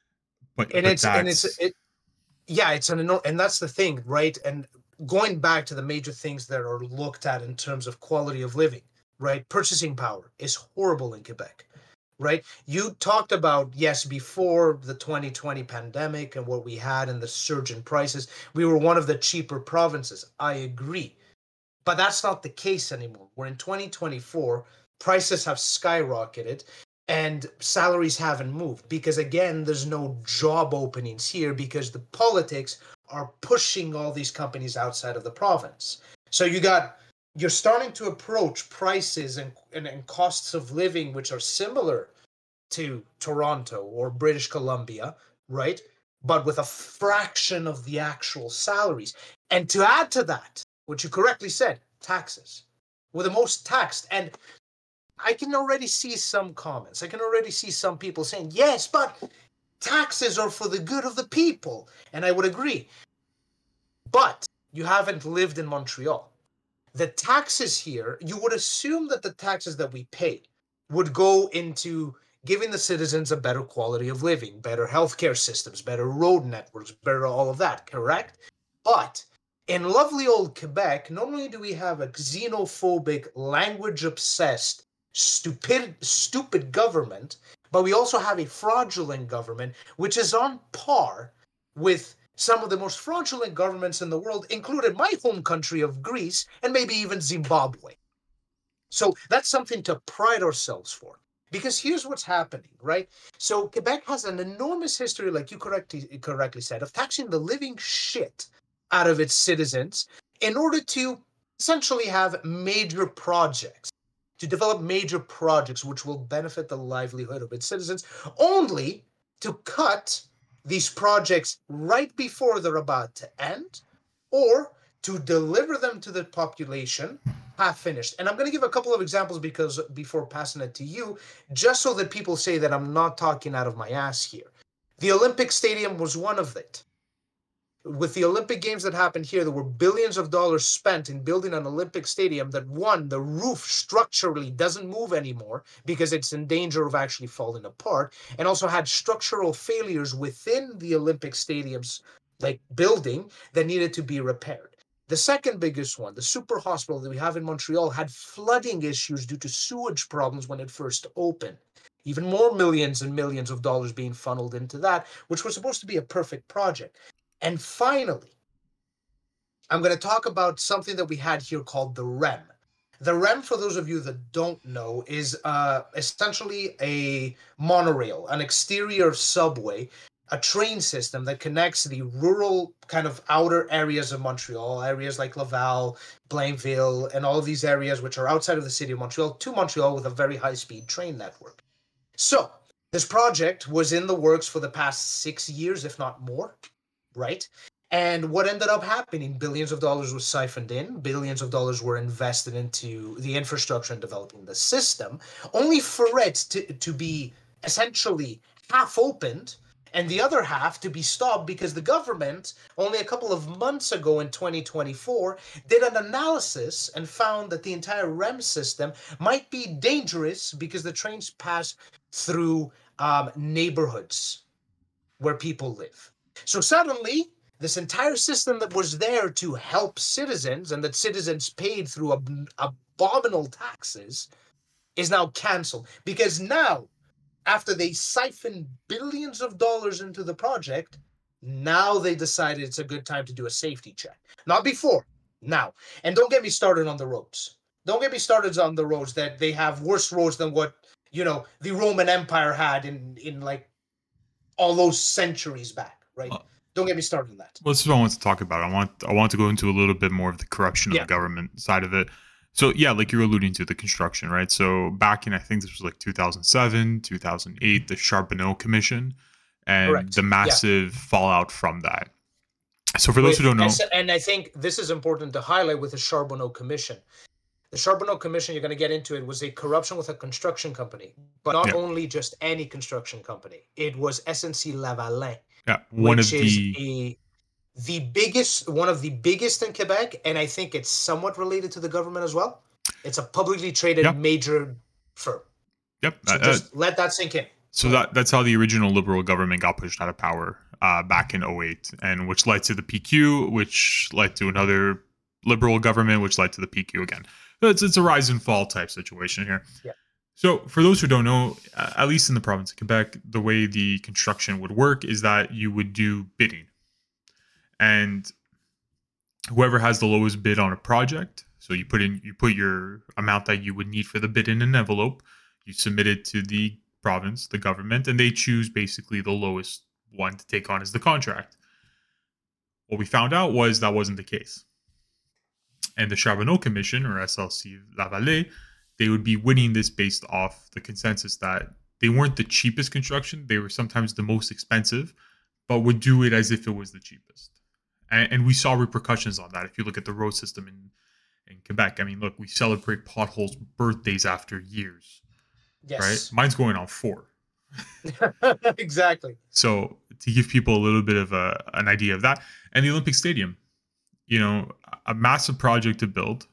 But And but it's and it's that's it. Yeah, it's an enor- and that's the thing, right? And going back to the major things that are looked at in terms of quality of living, right? Purchasing power is horrible in Quebec, right? You talked about, yes, before the twenty twenty pandemic and what we had and the surge in prices, we were one of the cheaper provinces. I agree. But that's not the case anymore. We're in twenty twenty-four, prices have skyrocketed and salaries haven't moved because, again, there's no job openings here because the politics are pushing all these companies outside of the province. So you got, you're starting to approach prices and, and, and costs of living which are similar to Toronto or British Columbia, right? But with a fraction of the actual salaries. And to add to that, what you correctly said, taxes. We're the most taxed. And I can already see some comments. I can already see some people saying, yes, but taxes are for the good of the people. And I would agree. But you haven't lived in Montreal. The taxes here, you would assume that the taxes that we pay would go into giving the citizens a better quality of living, better healthcare systems, better road networks, better all of that, correct? But in lovely old Quebec, not only do we have a xenophobic, language-obsessed, stupid, stupid government, but we also have a fraudulent government, which is on par with some of the most fraudulent governments in the world, including my home country of Greece and maybe even Zimbabwe. So that's something to pride ourselves for. Because here's what's happening, right? So Quebec has an enormous history, like you correctly, correctly said, of taxing the living shit out of its citizens in order to essentially have major projects, to develop major projects which will benefit the livelihood of its citizens, only to cut these projects right before they're about to end, or to deliver them to the population half finished. And I'm going to give a couple of examples because before passing it to you, just so that people say that I'm not talking out of my ass here. The Olympic Stadium was one of it. With the Olympic Games that happened here, there were billions of dollars spent in building an Olympic Stadium that, one, the roof structurally doesn't move anymore because it's in danger of actually falling apart, and also had structural failures within the Olympic Stadium's like building that needed to be repaired. The second biggest one, the Super Hospital that we have in Montreal, had flooding issues due to sewage problems when it first opened. Even more millions and millions of dollars being funneled into that, which was supposed to be a perfect project. And finally, I'm going to talk about something that we had here called the R E M. The R E M, for those of you that don't know, is uh, essentially a monorail, an exterior subway, a train system that connects the rural kind of outer areas of Montreal, areas like Laval, Blainville, and all of these areas which are outside of the city of Montreal, to Montreal with a very high-speed train network. So this project was in the works for the past six years, if not more. Right? And what ended up happening, billions of dollars was siphoned in, billions of dollars were invested into the infrastructure and developing the system, only for it to, to be essentially half opened and the other half to be stopped because the government, only a couple of months ago in twenty twenty-four, did an analysis and found that the entire R E M system might be dangerous because the trains pass through um, neighborhoods where people live. So suddenly, this entire system that was there to help citizens and that citizens paid through ab- abominable taxes is now canceled. Because now, after they siphoned billions of dollars into the project, now they decided it's a good time to do a safety check. Not before, now. And don't get me started on the roads. Don't get me started on the roads that they have worse roads than what, you know, the Roman Empire had in, in like all those centuries back. Right. Uh, Don't get me started on that. Well, this is what I want to talk about. I want I want to go into a little bit more of the corruption of yeah. the government side of it. So yeah, like you're alluding to the construction, right? So back in, I think this was like two thousand seven, two thousand eight, the Charbonneau Commission and Correct. the massive yeah. fallout from that. So for those with, who don't know. And I think this is important to highlight with the Charbonneau Commission. The Charbonneau Commission, you're going to get into it, was a corruption with a construction company, but not yeah. only just any construction company. It was S N C Lavalin. Yeah, one which of is the a, the biggest, one of the biggest in Quebec, and I think it's somewhat related to the government as well. It's a publicly traded yep. major firm. Yep. So uh, just let that sink in. So that that's how the original Liberal government got pushed out of power uh, back in oh eight, and which led to the P Q, which led to another Liberal government, which led to the P Q again. So it's it's a rise and fall type situation here. Yeah. So for those who don't know, at least in the province of Quebec, the way the construction would work is that you would do bidding. And whoever has the lowest bid on a project, so you put in you put your amount that you would need for the bid in an envelope, you submit it to the province, the government, and they choose basically the lowest one to take on as the contract. What we found out was that wasn't the case. And the Charbonneau Commission, or S L C Lavalin, they would be winning this based off the consensus that they weren't the cheapest construction. They were sometimes the most expensive, but would do it as if it was the cheapest. And, and we saw repercussions on that. If you look at the road system in, in Quebec, I mean, look, we celebrate potholes birthdays after years. Yes. Right? Mine's going on four. Exactly. So to give people a little bit of a, an idea of that. And the Olympic Stadium, you know, a massive project to build.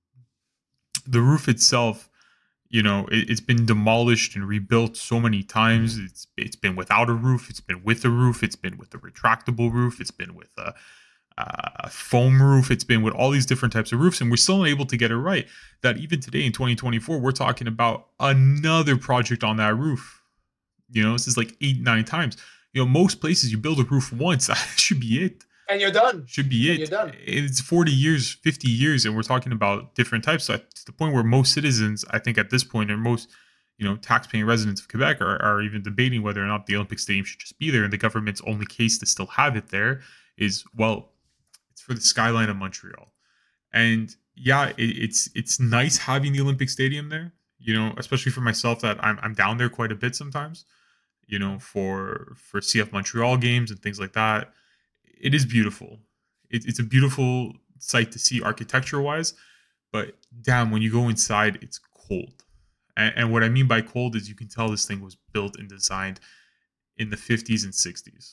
The roof itself, you know, it, it's been demolished and rebuilt so many times. It's it's been without a roof. It's been with a roof. It's been with a retractable roof. It's been with a, a foam roof. It's been with all these different types of roofs. And we're still able to get it right. That even today in twenty twenty-four, we're talking about another project on that roof. You know, this is like eight, nine times. You know, most places you build a roof once. That should be it. And you're done. Should be and it. You're done. It's forty years, fifty years, and we're talking about different types. So to the point where most citizens, I think at this point, and most, you know, tax-paying residents of Quebec are, are even debating whether or not the Olympic Stadium should just be there. And the government's only case to still have it there is, well, it's for the skyline of Montreal. And yeah, it, it's it's nice having the Olympic Stadium there, you know, especially for myself that I'm I'm down there quite a bit sometimes. you know, for for C F Montreal games and things like that. It is beautiful. It, it's a beautiful sight to see architecture wise, but damn, when you go inside, it's cold. And, and what I mean by cold is you can tell this thing was built and designed in the fifties and sixties.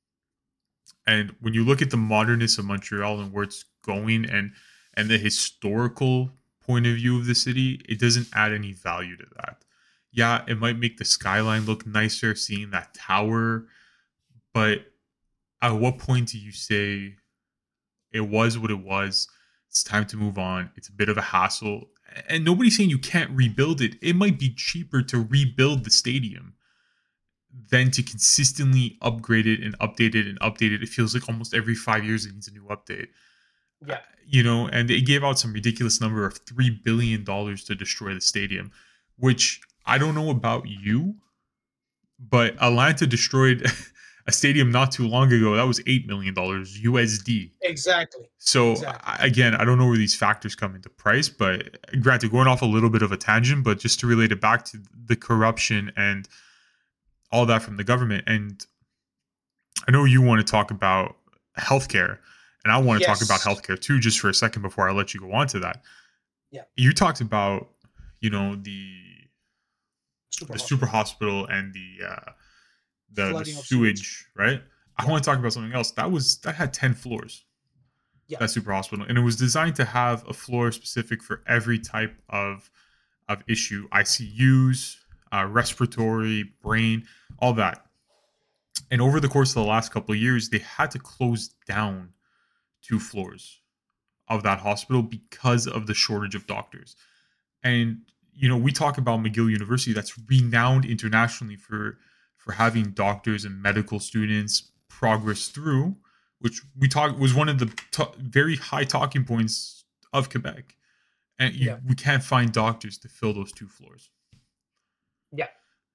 And when you look at the modernness of Montreal and where it's going and and the historical point of view of the city, it doesn't add any value to that. Yeah, it might make the skyline look nicer seeing that tower, but at what point do you say it was what it was? It's time to move on. It's a bit of a hassle. And nobody's saying you can't rebuild it. It might be cheaper to rebuild the stadium than to consistently upgrade it and update it and update it. It feels like almost every five years it needs a new update. Yeah. Uh, you know, and they gave out some ridiculous number of three billion dollars to destroy the stadium, which I don't know about you, but Atlanta destroyed a stadium not too long ago. That was eight million dollars U S D. Exactly. So Exactly. I, again, I don't know where these factors come into price, but granted, going off a little bit of a tangent, but just to relate it back to the corruption and all that from the government. And I know you want to talk about healthcare, and I want to talk about Yes. healthcare too, just for a second before I let you go on to that. Yeah. You talked about, you know, the Super the hospital. super hospital and the uh, the, the Flooding of sewage, sewage. right? I Yeah. want to talk about something else. That was that had ten floors. Yeah. That super hospital, and it was designed to have a floor specific for every type of of issue: I C Us, uh, respiratory, brain, all that. And over the course of the last couple of years, they had to close down two floors of that hospital because of the shortage of doctors. And you know, we talk about McGill University, that's renowned internationally for for having doctors and medical students progress through, which we talk was one of the to- very high talking points of Quebec. And you, Yeah. we can't find doctors to fill those two floors. Yeah.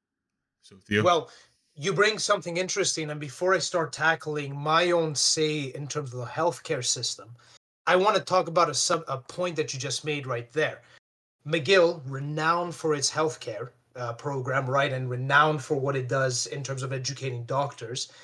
So Theo, Well, you bring something interesting, and before I start tackling my own say in terms of the healthcare system, I want to talk about a sub a point that you just made right there. McGill, renowned for its healthcare uh, program, right, and renowned for what it does in terms of educating doctors,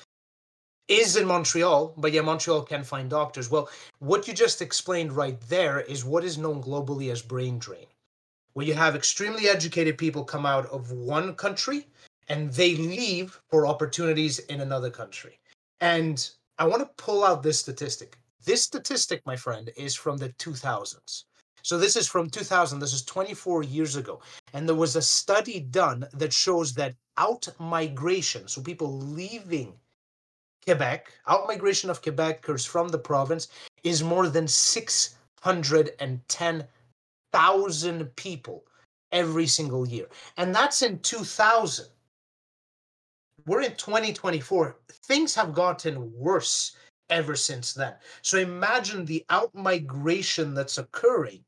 is in Montreal, but yeah, Montreal can find doctors. Well, what you just explained right there is what is known globally as brain drain, where you have extremely educated people come out of one country and they leave for opportunities in another country. And I want to pull out this statistic. This statistic, my friend, is from the two thousands. So this is from two thousand. This is twenty-four years ago. And there was a study done that shows that out migration, so people leaving Quebec, out migration of Quebecers from the province is more than six hundred ten thousand people every single year. And that's in two thousand. We're in twenty twenty-four. Things have gotten worse ever since then. So imagine the outmigration that's occurring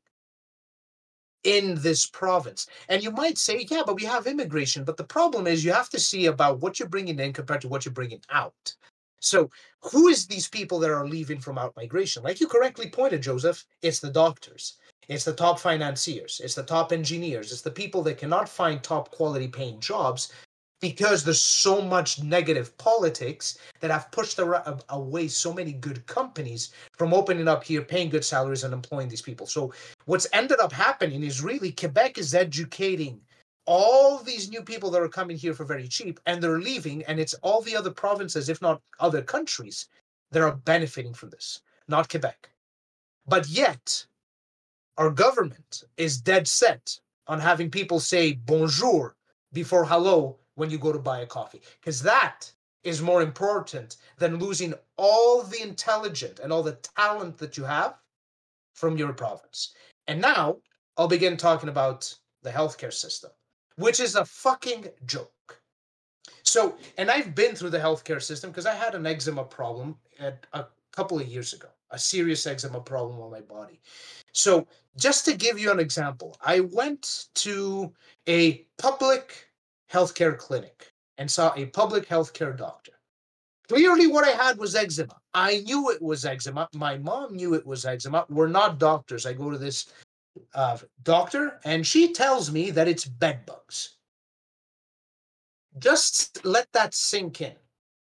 in this province. And you might say, yeah, but we have immigration. But the problem is you have to see about what you're bringing in compared to what you're bringing out. So who is these people that are leaving from outmigration? Like you correctly pointed, Joseph, it's the doctors. It's the top financiers. It's the top engineers. It's the people that cannot find top quality paying jobs because there's so much negative politics that have pushed away so many good companies from opening up here, paying good salaries and employing these people. So what's ended up happening is really Quebec is educating all these new people that are coming here for very cheap, and they're leaving, and it's all the other provinces, if not other countries, that are benefiting from this, not Quebec. But yet, our government is dead set on having people say bonjour before hello when you go to buy a coffee, because that is more important than losing all the intelligence and all the talent that you have from your province. And now I'll begin talking about the healthcare system, which is a fucking joke. So, and I've been through the healthcare system because I had an eczema problem at a couple of years ago, a serious eczema problem on my body. So, just to give you an example, I went to a public healthcare clinic and saw a public healthcare doctor. Clearly, what I had was eczema. I knew it was eczema. My mom knew it was eczema. We're not doctors. I go to this uh, doctor, and she tells me that it's bed bugs. Just let that sink in.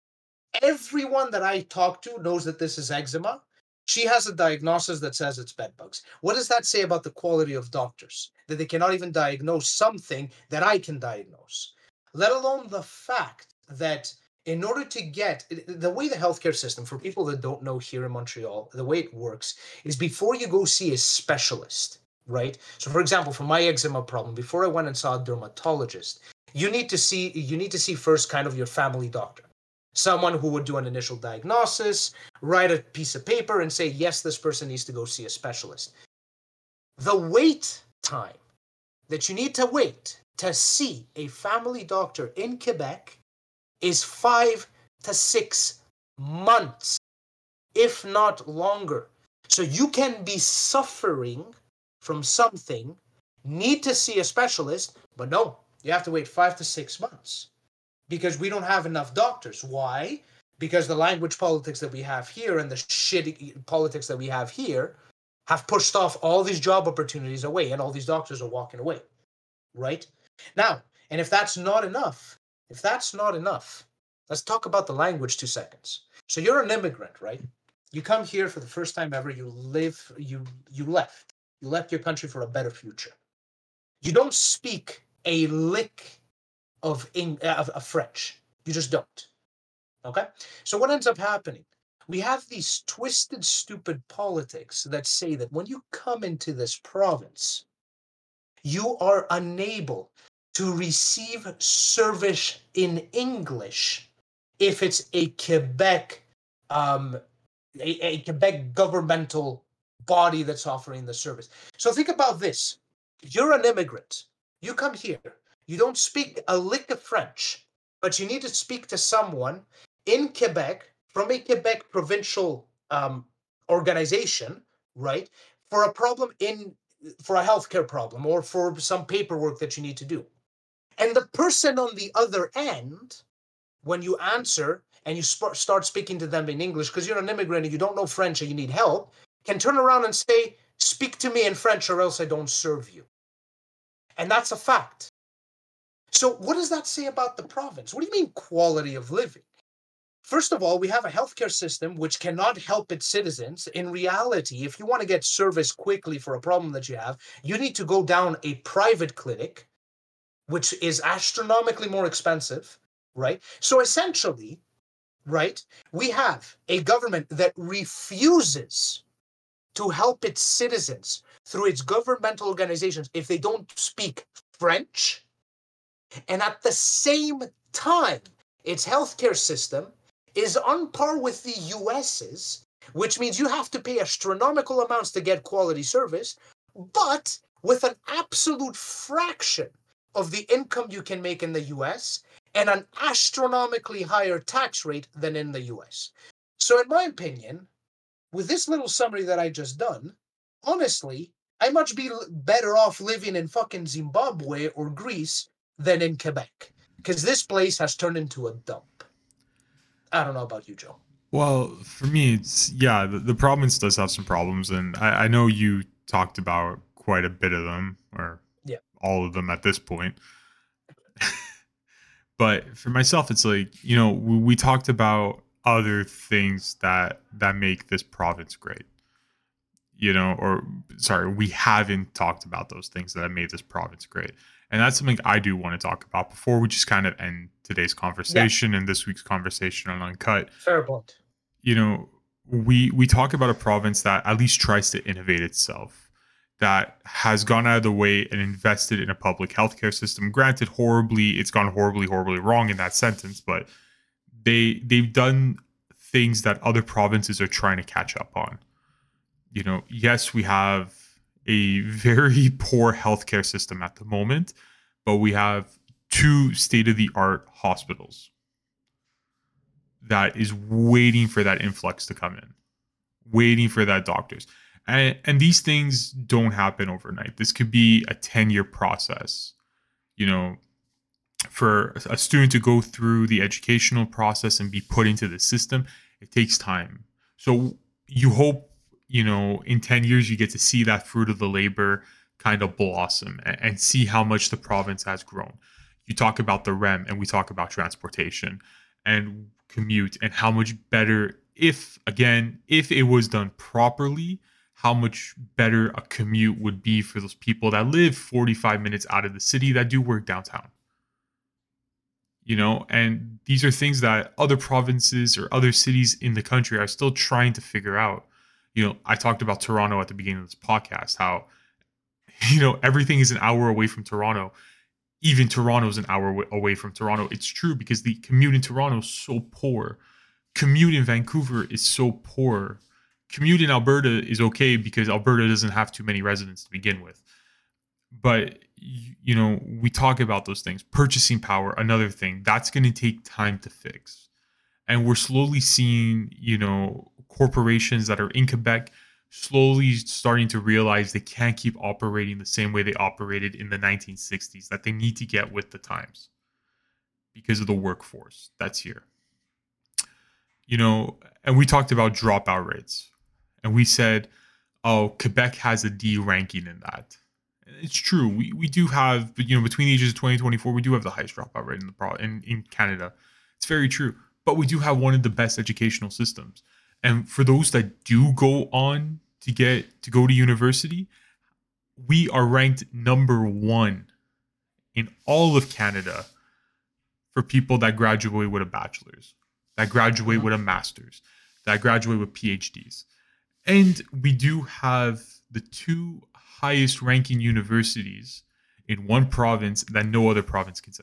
Everyone that I talk to knows that this is eczema. She has a diagnosis that says it's bed bugs. What does that say about the quality of doctors? That they cannot even diagnose something that I can diagnose, let alone the fact that in order to get the way the healthcare system, for people that don't know here in Montreal, the way it works is before you go see a specialist, right? So for example, for my eczema problem, before I went and saw a dermatologist, you need to see you need to see first kind of your family doctor, someone who would do an initial diagnosis, write a piece of paper and say, yes, this person needs to go see a specialist. The wait time that you need to wait to see a family doctor in Quebec is five to six months, if not longer. So you can be suffering from something, need to see a specialist, but no, you have to wait five to six months because we don't have enough doctors. Why? Because the language politics that we have here and the shitty politics that we have here have pushed off all these job opportunities away, and all these doctors are walking away, right? Now, and if that's not enough, if that's not enough, let's talk about the language two seconds. So you're an immigrant, right? You come here for the first time ever, you live, you you left. You left your country for a better future. You don't speak a lick of, Eng- of, of French. You just don't. Okay? So what ends up happening? We have these twisted, stupid politics that say that when you come into this province, you are unable to receive service in English if it's a Quebec, um, a, a Quebec governmental body that's offering the service. So think about this. You're an immigrant. You come here. You don't speak a lick of French, but you need to speak to someone in Quebec from a Quebec provincial um, organization, right, for a problem in, for a healthcare problem or for some paperwork that you need to do. And the person on the other end, when you answer and you sp- start speaking to them in English, because you're an immigrant and you don't know French and you need help, can turn around and say, speak to me in French or else I don't serve you. And that's a fact. So what does that say about the province? What do you mean quality of living? First of all, we have a healthcare system which cannot help its citizens. In reality, if you want to get service quickly for a problem that you have, you need to go down a private clinic, which is astronomically more expensive, right? So essentially, right, we have a government that refuses to help its citizens through its governmental organizations if they don't speak French. And at the same time, its healthcare system is on par with the U S's, which means you have to pay astronomical amounts to get quality service, but with an absolute fraction of the income you can make in the U S and an astronomically higher tax rate than in the U S. So in my opinion, with this little summary that I just done, honestly, I much be better off living in fucking Zimbabwe or Greece than in Quebec, because this place has turned into a dump. I don't know about you, Joe. Well, for me, it's yeah. The, the province does have some problems, and I, I know you talked about quite a bit of them, or Yeah. all of them at this point. But for myself, it's like, you know, we, we talked about other things that that make this province great. You know, or sorry, we haven't talked about those things that have made this province great. And that's something I do want to talk about before we just kind of end today's conversation and this week's conversation on Uncut. Fair point. You know, we we talk about a province that at least tries to innovate itself, that has gone out of the way and invested in a public healthcare system. Granted, horribly, it's gone horribly, horribly wrong in that sentence, but they they've done things that other provinces are trying to catch up on. You know, yes, we have a very poor healthcare system at the moment, but we have two state-of-the-art hospitals that is waiting for that influx to come in, waiting for that doctors. And, and these things don't happen overnight. This could be a ten-year process. You know, for a student to go through the educational process and be put into the system, it takes time. So you hope, you know, in ten years, you get to see that fruit of the labor kind of blossom and, and see how much the province has grown. You talk about the R E M and we talk about transportation and commute and how much better, if again, if it was done properly, how much better a commute would be for those people that live forty-five minutes out of the city that do work downtown. You know, and these are things that other provinces or other cities in the country are still trying to figure out. You know, I talked about Toronto at the beginning of this podcast, how, you know, everything is an hour away from Toronto. Even Toronto is an hour w- away from Toronto. It's true because the commute in Toronto is so poor. Commute in Vancouver is so poor. Commute in Alberta is okay because Alberta doesn't have too many residents to begin with. But, you know, we talk about those things. Purchasing power, another thing, that's going to take time to fix. And we're slowly seeing, you know, corporations that are in Quebec slowly starting to realize they can't keep operating the same way they operated in the nineteen sixties, that they need to get with the times because of the workforce that's here. You know, and we talked about dropout rates. And we said, oh, Quebec has a D ranking in that. It's true. We we do have, you know, between the ages of twenty and twenty-four, we do have the highest dropout rate in the pro in, in Canada. It's very true. But we do have one of the best educational systems. And for those that do go on to get to go to university, we are ranked number one in all of Canada for people that graduate with a bachelor's, that graduate with a master's, that graduate with PhDs. And we do have the two highest ranking universities in one province that no other province can say.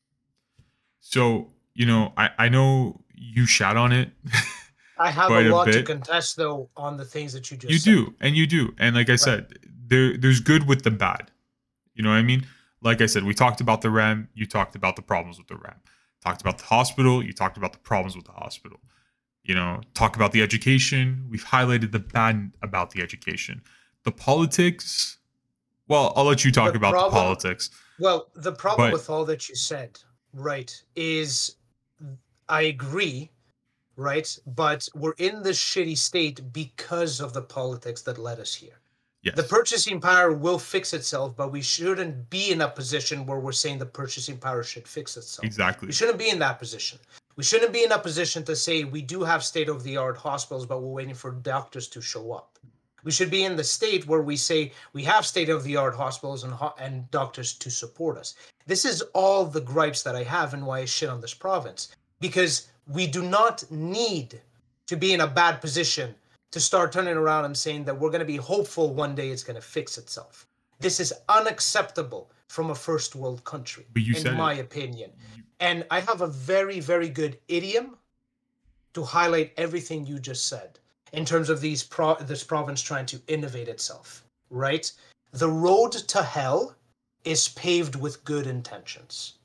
So, you know, I, I know you shat on it. I have quite a a lot to bit. contest, though, on the things that you just You said. do, and you do. And like I said, there there's good with the bad. You know what I mean? Like I said, we talked about the R E M, you talked about the problems with the R E M. Talked about the hospital, you talked about the problems with the hospital. You know, talk about the education, we've highlighted the bad about the education. The politics, well, I'll let you talk The about problem- the politics. Well, the problem But- with all that you said, right, is I agree, right? But we're in this shitty state because of the politics that led us here. Yes. The purchasing power will fix itself, but we shouldn't be in a position where we're saying the purchasing power should fix itself. Exactly. We shouldn't be in that position. We shouldn't be in a position to say we do have state-of-the-art hospitals, but we're waiting for doctors to show up. We should be in the state where we say we have state-of-the-art hospitals and ho- and doctors to support us. This is all the gripes that I have and why I shit on this province. Because we do not need to be in a bad position to start turning around and saying that we're going to be hopeful one day it's going to fix itself. This is unacceptable from a first world country, But you in said my it. opinion. And I have a very, very good idiom to highlight everything you just said in terms of these pro- this province trying to innovate itself, right? The road to hell is paved with good intentions.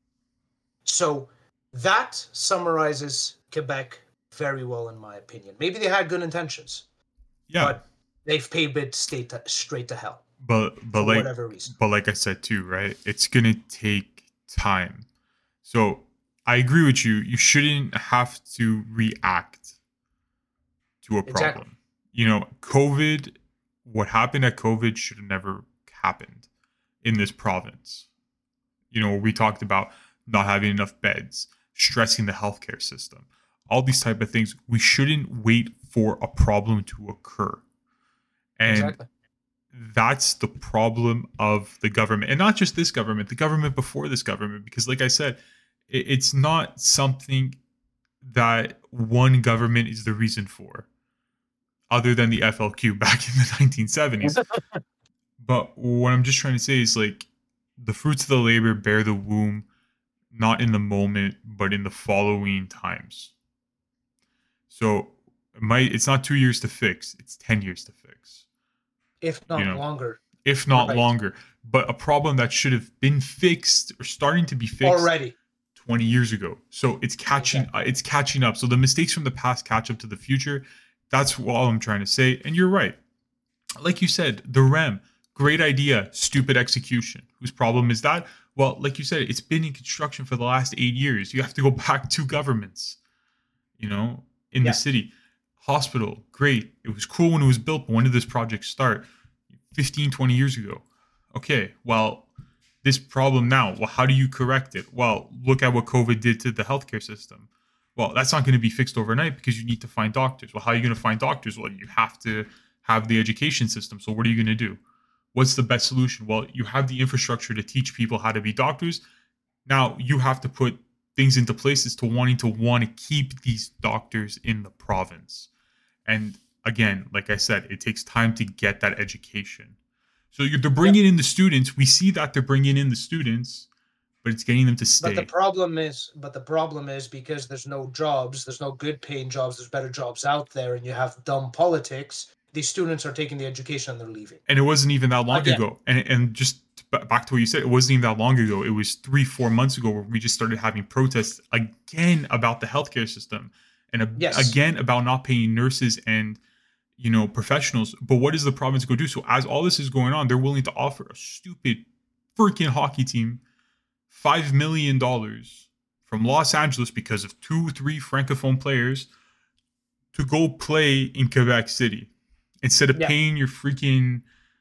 So that summarizes Quebec very well, in my opinion. Maybe they had good intentions, Yeah. but they've paved it straight to, straight to hell But but for like whatever reason. but like I said too, right? It's gonna take time. So I agree with you. You shouldn't have to react to a problem. Exactly. You know, COVID, what happened at COVID should have never happened in this province. You know, we talked about not having enough beds, stressing the healthcare system, all these type of things. We shouldn't wait for a problem to occur. And Exactly. that's the problem of the government, and not just this government, the government before this government, because like I said, it, it's not something that one government is the reason for, other than the F L Q back in the nineteen seventies. But what I'm just trying to say is, like, the fruits of the labor bear the womb, not in the moment, but in the following times. So it might it's not two years to fix, it's ten years to fix, If not you know, longer. if not Right. longer. But a problem that should have been fixed or starting to be fixed Already. twenty years ago. So it's catching Exactly. uh, it's catching up. So the mistakes from the past catch up to the future. That's all I'm trying to say. And you're right. Like you said, the R E M, great idea, stupid execution. Whose problem is that? Well, like you said, it's been in construction for the last eight years. You have to go back two governments, you know, in Yeah. the city. Hospital, great. It was cool when it was built, but when did this project start? fifteen, twenty years ago. Okay, well, this problem now. Well, how do you correct it? Well, look at what COVID did to the healthcare system. Well, that's not going to be fixed overnight because you need to find doctors. Well, how are you going to find doctors? Well, you have to have the education system. So what are you going to do? What's the best solution? Well, you have the infrastructure to teach people how to be doctors. Now you have to put things into places to wanting to want to keep these doctors in the province. And again, like I said, it takes time to get that education. So you're, they're bringing yep. in the students. We see that they're bringing in the students, but it's getting them to stay. But the problem is, but the problem is because there's no jobs, there's no good paying jobs, there's better jobs out there, and you have dumb politics. These students are taking the education and they're leaving. And it wasn't even that long Again. ago. And and just back to what you said, it wasn't even that long ago. It was three, four months ago where we just started having protests again about the healthcare system and a, yes. again about not paying nurses and, you know, professionals. But what does the province go do? So as all this is going on, they're willing to offer a stupid freaking hockey team five million dollars from Los Angeles because of two, three francophone players to go play in Quebec City instead of yeah. paying your freaking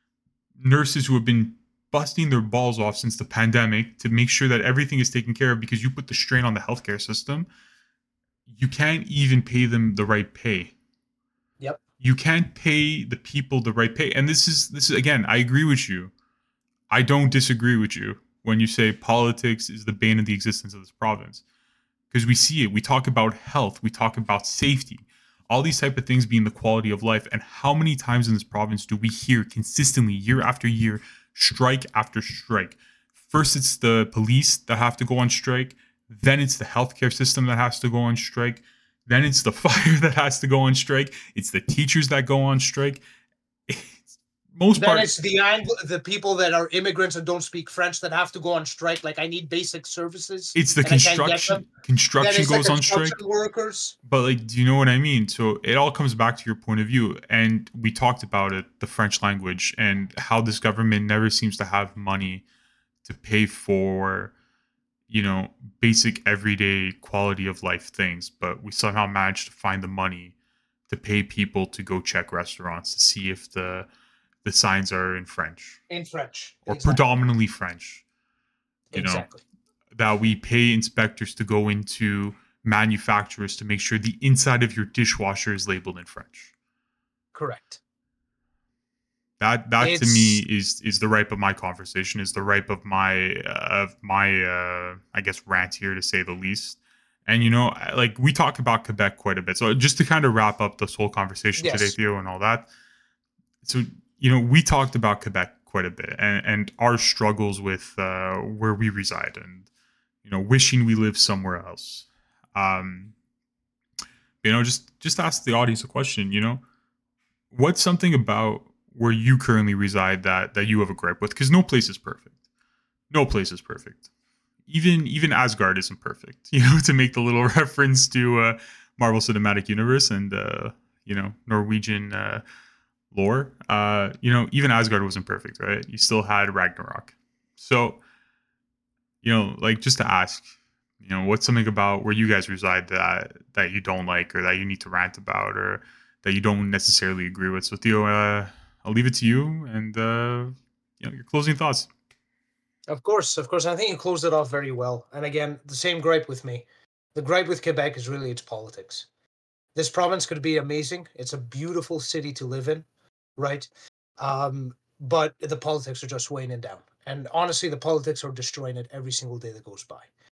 nurses who have been busting their balls off since the pandemic to make sure that everything is taken care of because you put the strain on the healthcare system. You can't even pay them the right pay. Yep. You can't pay the people the right pay. And this is, this is again, I agree with you. I don't disagree with you when you say politics is the bane of the existence of this province. Because we see it. We talk about health. We talk about safety. All these type of things being the quality of life. And how many times in this province do we hear consistently, year after year, strike after strike? First, it's the police that have to go on strike. Then it's the healthcare system that has to go on strike. Then it's the fire that has to go on strike. It's the teachers that go on strike. It's most then part, it's the the people that are immigrants and don't speak French that have to go on strike. Like, I need basic services. It's the construction. Construction goes on strike. Workers. But like, do you know what I mean? So it all comes back to your point of view. And we talked about it, the French language, and how this government never seems to have money to pay for, you know, basic everyday quality of life things. But we somehow managed to find the money to pay people to go check restaurants to see if the the signs are in French. In French. Or exactly. predominantly French. You exactly. know, that we pay inspectors to go into manufacturers to make sure the inside of your dishwasher is labeled in French. Correct. That that it's, to me is is the ripe of my conversation, is the ripe of my uh, of my uh, I guess rant here, to say the least. And you know, like, we talk about Quebec quite a bit. So just to kind of wrap up this whole conversation yes. today, Theo, and all that. So, you know, we talked about Quebec quite a bit, and, and our struggles with uh, where we reside, and, you know, wishing we lived somewhere else. Um, you know, just just ask the audience a question. You know, what's something about where you currently reside that that you have a gripe with? Because no place is perfect. No place is perfect. Even even Asgard isn't perfect. You know, to make the little reference to uh, Marvel Cinematic Universe and uh, you know, Norwegian Uh, lore, uh, you know, even Asgard wasn't perfect, right? You still had Ragnarok. So, you know, like, just to ask, you know, what's something about where you guys reside that that you don't like, or that you need to rant about, or that you don't necessarily agree with? So, Theo, uh, I'll leave it to you, and uh, you know, your closing thoughts. Of course, of course. I think you closed it off very well. And again, the same gripe with me. The gripe with Quebec is really its politics. This province could be amazing. It's a beautiful city to live in. Right. Um, but the politics are just weighing it down. And honestly, the politics are destroying it every single day that goes by.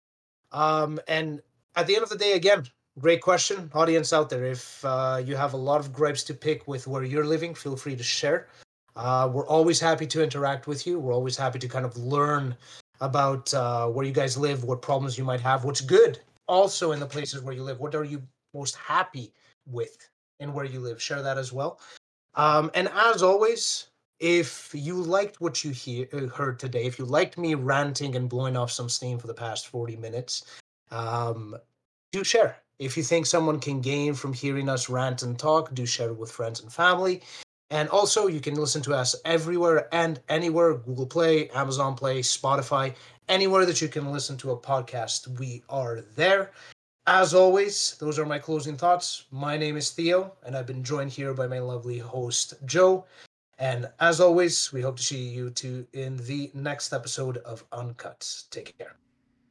Um, and at the end of the day, again, great question, audience out there. If uh, you have a lot of gripes to pick with where you're living, feel free to share. Uh, we're always happy to interact with you. We're always happy to kind of learn about uh, where you guys live, what problems you might have, what's good also in the places where you live. What are you most happy with in where you live? Share that as well. Um, and as always, if you liked what you hear, uh, heard today, if you liked me ranting and blowing off some steam for the past forty minutes, um, do share. If you think someone can gain from hearing us rant and talk, do share it with friends and family. And also, you can listen to us everywhere and anywhere: Google Play, Amazon Play, Spotify, anywhere that you can listen to a podcast, we are there. As always, those are my closing thoughts. My name is Theo, and I've been joined here by my lovely host, Joe. And as always, we hope to see you two in the next episode of Uncut. Take care.